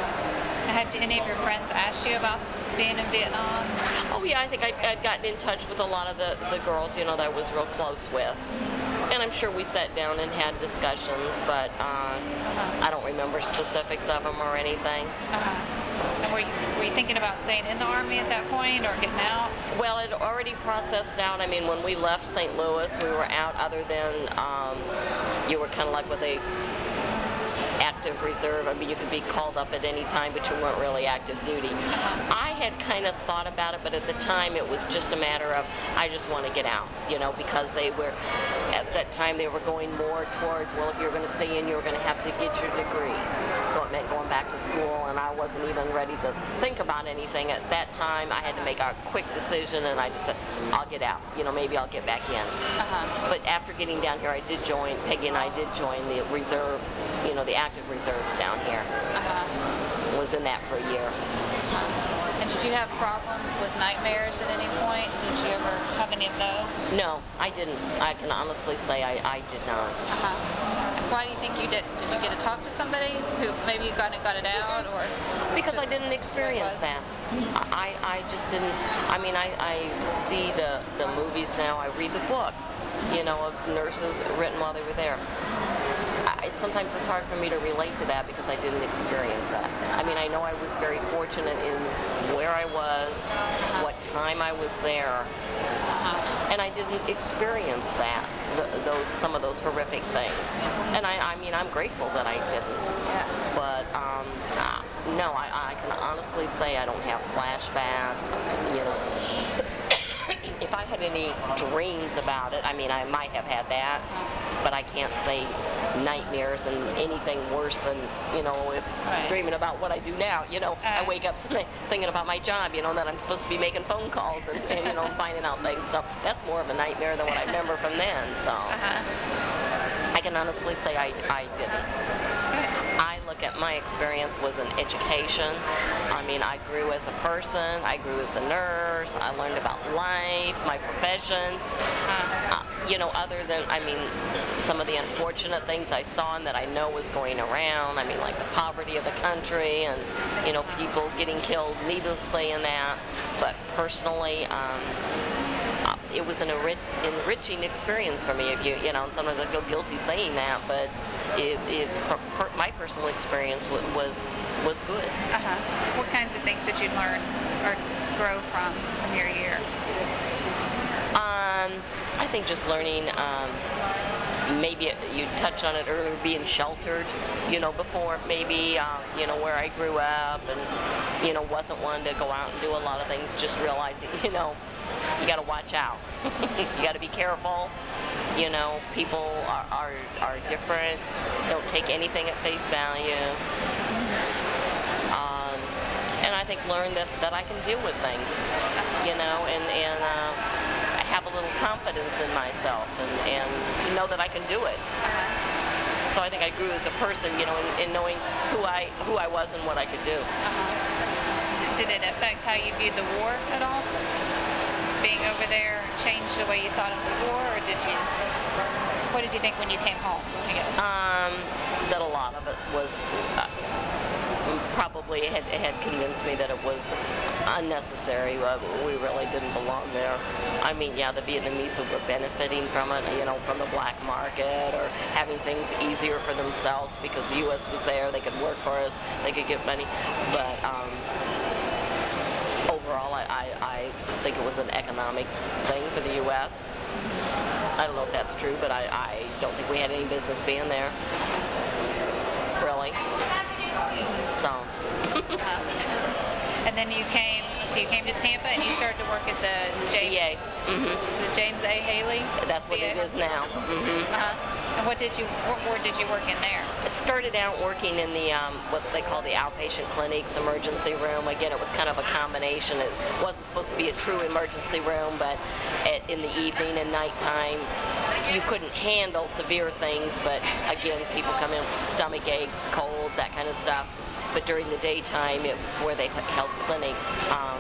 Had any of your friends asked you about being in Vietnam? Oh yeah, I think I'd, I'd gotten in touch with a lot of the, the girls, you know, that I was real close with. And I'm sure we sat down and had discussions, but uh, I don't remember specifics of them or anything. Uh-huh. And were you, were you thinking about staying in the Army at that point or getting out? Well, it already processed out. I mean, when we left Saint Louis, we were out other than um, you were kind of like with a active reserve. I mean, you could be called up at any time, but you weren't really active duty. I had kind of thought about it, but at the time it was just a matter of, I just want to get out, you know, because they were, at that time they were going more towards, well, if you're going to stay in, you were going to have to get your degree. So it meant going back to school, and I wasn't even ready to think about anything at that time. I had to make a quick decision, and I just said, I'll get out. You know, maybe I'll get back in. Uh-huh. But after getting down here, I did join, Peggy and I did join the reserve, you know, the active reserves down here. Uh-huh. Was in that for a year. And did you have problems with nightmares at any point? Did you ever have any of those? No, I didn't. I can honestly say I, I did not. Uh-huh. And why do you think you did? Did you get to talk to somebody who maybe you got it, got it out, or? Because I just didn't experience the way it was? that. I, I just didn't, I mean, I, I see the, the movies now, I read the books, you know, of nurses written while they were there. I, sometimes it's hard for me to relate to that because I didn't experience that. I mean, I know I was very fortunate in where I was, what time I was there, and I didn't experience that, th those some of those horrific things. And I, I mean, I'm grateful that I didn't. Yeah. But um, uh, no, I, I can honestly say I don't have flashbacks. You know, if I had any dreams about it, I mean, I might have had that, but I can't say nightmares and anything worse than, you know, if Right. dreaming about what I do now. You know, I Uh. wake up thinking about my job, you know, that I'm supposed to be making phone calls and, and you know, finding out things. So that's more of a nightmare than what I remember from then. So Uh-huh. I can honestly say I, I didn't. I look at my experience was an education. I mean, I grew as a person. I grew as a nurse. I learned about life, my profession. Uh, you know, other than, I mean, some of the unfortunate things I saw and that I know was going around. I mean, like the poverty of the country and, you know, people getting killed needlessly in that. But personally, um, it was an enrich enriching experience for me. If you, you know, sometimes I feel guilty saying that, but it, it per, per, my personal experience was was, was good. Uh-huh. What kinds of things did you learn or grow from from your year? Um, I think just learning um, maybe it, you touched on it earlier, being sheltered, you know, before maybe, uh, you know, where I grew up, and, you know, wasn't one to go out and do a lot of things, just realizing, you know, you got to watch out. You got to be careful. You know, people are, are, are different. Don't take anything at face value. Um, and I think learn that, that I can deal with things, you know, and, and uh, have a little confidence in myself, and, and know that I can do it. So I think I grew as a person, you know, in, in knowing who I who I was and what I could do. Uh-huh. Did it affect how you viewed the war at all? Being over there changed the way you thought of the war, or did you? What did you think when you came home, I guess? Um, that a lot of it was uh, probably had had convinced me that it was unnecessary. Uh, we really didn't belong there. I mean, yeah, the Vietnamese were benefiting from it, you know, from the black market, or having things easier for themselves because the U S was there. They could work for us. They could get money, but. Um, Overall, I, I, I think it was an economic thing for the U S I don't know if that's true, but I, I don't think we had any business being there. Really. So. uh, and then you came, so you came to Tampa and you started to work at the James, V A. Mm-hmm. the James A. Haley? That's what V A? it is now. Mm-hmm. Uh-huh. And what did you, what ward did you work in there? I started out working in the, um, what they call the outpatient clinics, emergency room. Again, it was kind of a combination. It wasn't supposed to be a true emergency room, but at, in the evening and nighttime, you couldn't handle severe things, but again, people come in with stomach aches, colds, that kind of stuff. But during the daytime, it was where they held clinics, um,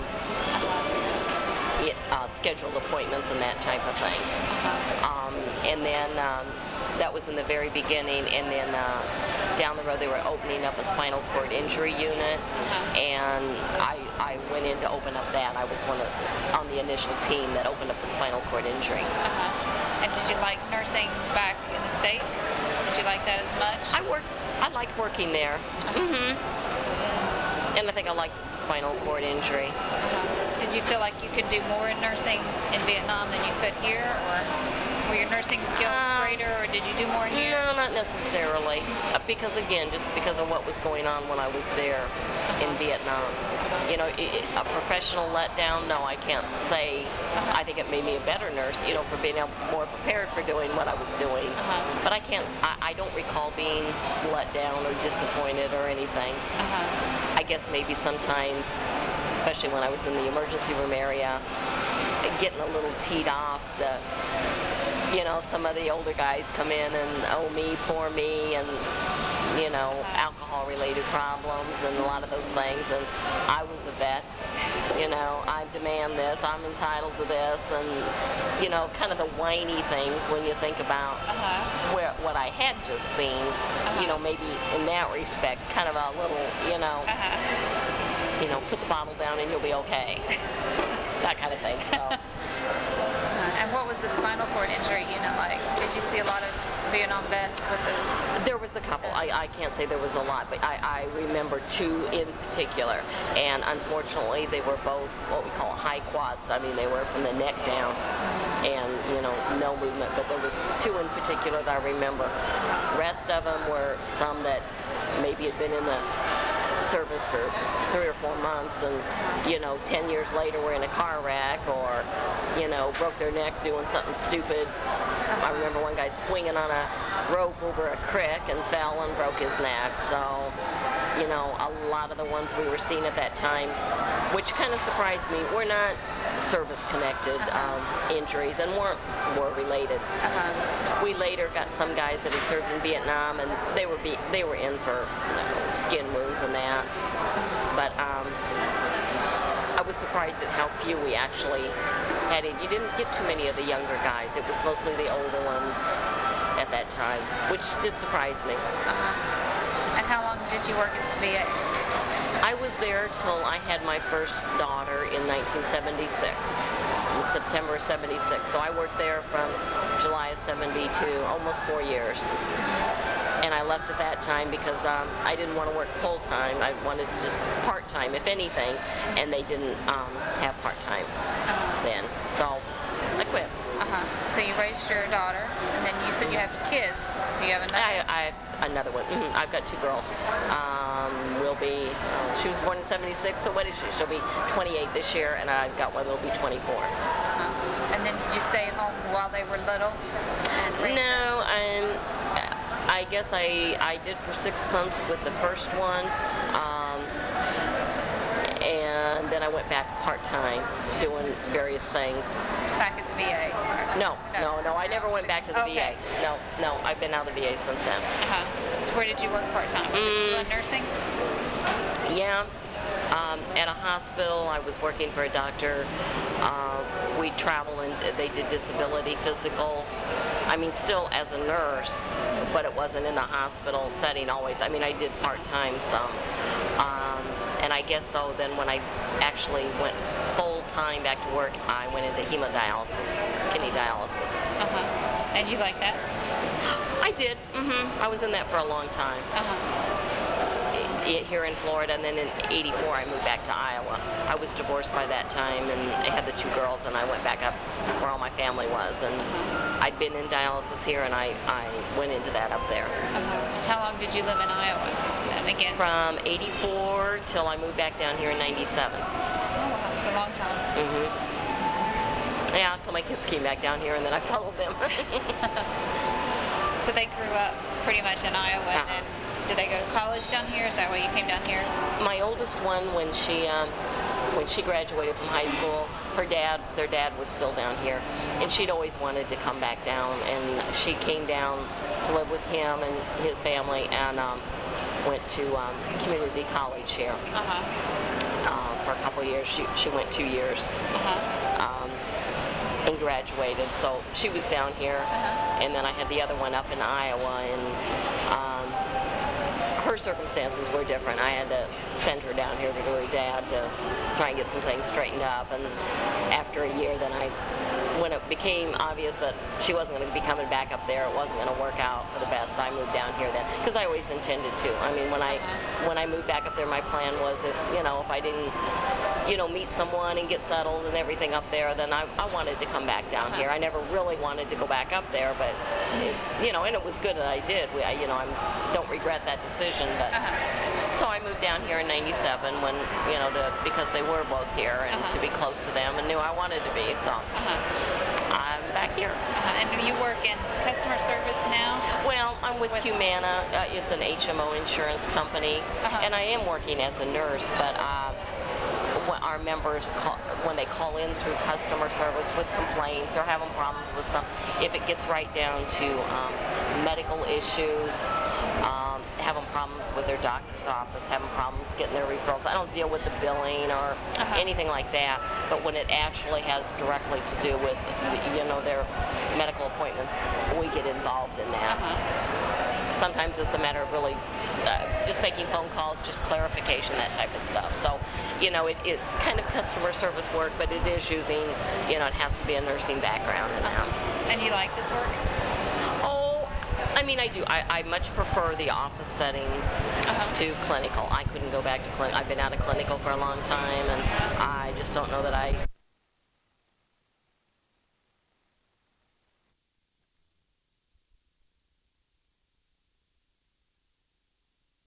it, uh, scheduled appointments and that type of thing. Um, and then um, that was in the very beginning, and then uh, down the road they were opening up a spinal cord injury unit, and I, I went in to open up that. I was one of on the initial team that opened up the spinal cord injury. Uh-huh. And did you like nursing back in the States? Did you like that as much? I worked. I liked working there. Uh-huh. Mm-hmm. And I think I liked spinal cord injury. Uh-huh. Did you feel like you could do more in nursing in Vietnam than you could here, or were your nursing skills Um, greater, or did you do more here? No, not necessarily. Uh, Because again, just because of what was going on when I was there in Vietnam. You know, i i a professional letdown, no, I can't say. Uh-huh. I think it made me a better nurse, you know, for being able, more prepared for doing what I was doing. Uh-huh. But I can't, I, I don't recall being let down or disappointed or anything. Uh-huh. I guess maybe sometimes, especially when I was in the emergency room area, getting a little teed off. The, you know, some of the older guys come in and, oh, me, poor me, and, you know, alcohol-related problems and a lot of those things. And I was a vet, you know, I demand this, I'm entitled to this, and, you know, kind of the whiny things when you think about Uh-huh. where what I had just seen, Uh-huh. you know, maybe in that respect, kind of a little, you know, Uh-huh. you know, put the bottle down and you'll be okay. That kind of thing. So. Uh, and what was the spinal cord injury unit like? Did you see a lot of Vietnam vets with the... There was a couple. I, I can't say there was a lot, but I, I remember two in particular. And unfortunately, they were both what we call high quads. I mean, they were from the neck down and, you know, no movement. But there was two in particular that I remember. Rest of them were some that maybe had been in the service for three or four months, and, you know, ten years later were in a car wreck, or, you know, broke their neck doing something stupid. I remember one guy swinging on a rope over a creek and fell and broke his neck. So, you know, a lot of the ones we were seeing at that time, which kind of surprised me, were not service-connected um, injuries and weren't war-related. Uh-huh. We later got some guys that had served in Vietnam, and they were be, they were in for, you know, skin wounds and that. But um, I was surprised at how few we actually had in. You didn't get too many of the younger guys. It was mostly the older ones at that time, which did surprise me. Uh-huh. And how long did you work at the V A? I was there till I had my first daughter in nineteen seventy-six, in September of seventy-six. So I worked there from July of seventy-two, almost four years. And I left at that time because um, I didn't want to work full-time. I wanted just part-time, if anything, and they didn't um, have part-time Uh-huh. then. So I quit. Uh-huh. So you raised your daughter, and then you said you have kids. Do you have another? I, I have another one. Mhm. I've got two girls. Um, will be. Uh, she was born in seventy-six, so what is she? She'll be twenty-eight this year, and I've got one that'll be twenty-four. Uh-huh. And then did you stay at home while they were little? And raise them? No, um, I guess I I did for six months with the first one. Um, and then I went back part-time doing various things. Back at the V A? Or- No, no, no, I never went back to the Okay. V A. No, no, I've been out of the V A since then. Uh-huh. So where did you work part-time? Was it still in nursing? Yeah, um, at a hospital, I was working for a doctor. Uh, we travel and they did disability physicals. I mean, still as a nurse, but it wasn't in a hospital setting always. I mean, I did part-time some. Um, and I guess though, then when I actually went full-time back to work, I went into hemodialysis, kidney dialysis. Uh-huh. And you like that? I did. Mm-hmm. I was in that for a long time. Uh-huh. Here in Florida, and then in eighty-four I moved back to Iowa. I was divorced by that time, and I had the two girls, and I went back up where all my family was, and Uh-huh. I'd been in dialysis here, and I, I went into that up there. Uh-huh. How long did you live in Iowa? And again? From eighty-four till I moved back down here in ninety-seven. Oh, wow. It's a long time. Mm-hmm. Yeah, till my kids came back down here, and then I followed them. So they grew up pretty much in Iowa, Uh-huh. and then did they go to college down here? Is that why you came down here? My oldest one, when she um, when she graduated from high school, her dad, their dad was still down here, and she'd always wanted to come back down, and she came down to live with him and his family, and um, went to um, community college here Uh-huh. uh, for a couple of years. She she went two years. Uh-huh. Um, and graduated, so she was down here, Uh-huh. and then I had the other one up in Iowa, and um, her circumstances were different. I had to send her down here to her dad to try and get some things straightened up, and after a year then I, when it became obvious that she wasn't going to be coming back up there, it wasn't going to work out for the best, I moved down here then, because I always intended to. I mean, when I when I moved back up there, my plan was if, you know, if I didn't, you know, meet someone and get settled and everything up there, then I, I wanted to come back down here. I never really wanted to go back up there, but, it, you know, and it was good that I did. We, I, you know, I don't regret that decision, but, Uh-huh. so I moved down here in ninety-seven when, you know, to, because they were both here, and Uh-huh. to be close to them, and knew I wanted to be, so Uh-huh. I'm back here. Uh-huh. And you work in customer service now? Well, I'm with With- Humana. Uh, it's an H M O insurance company, Uh-huh. and I am working as a nurse, but uh, when our members, call, when they call in through customer service with complaints or having problems with some, if it gets right down to um, medical issues, um, having problems with their doctor's office, having problems getting their referrals, I don't deal with the billing or Uh-huh. anything like that, but when it actually has directly to do with, you know, their medical appointments, we get involved in that. Uh-huh. Sometimes it's a matter of really uh, just making phone calls, just clarification, that type of stuff. So, you know, it, it's kind of customer service work, but it is using, you know, it has to be a nursing background in that. And you like this work? Oh, I mean, I do. I, I much prefer the office setting Uh-huh. to clinical. I couldn't go back to clinic. I've been out of clinical for a long time, and I just don't know that I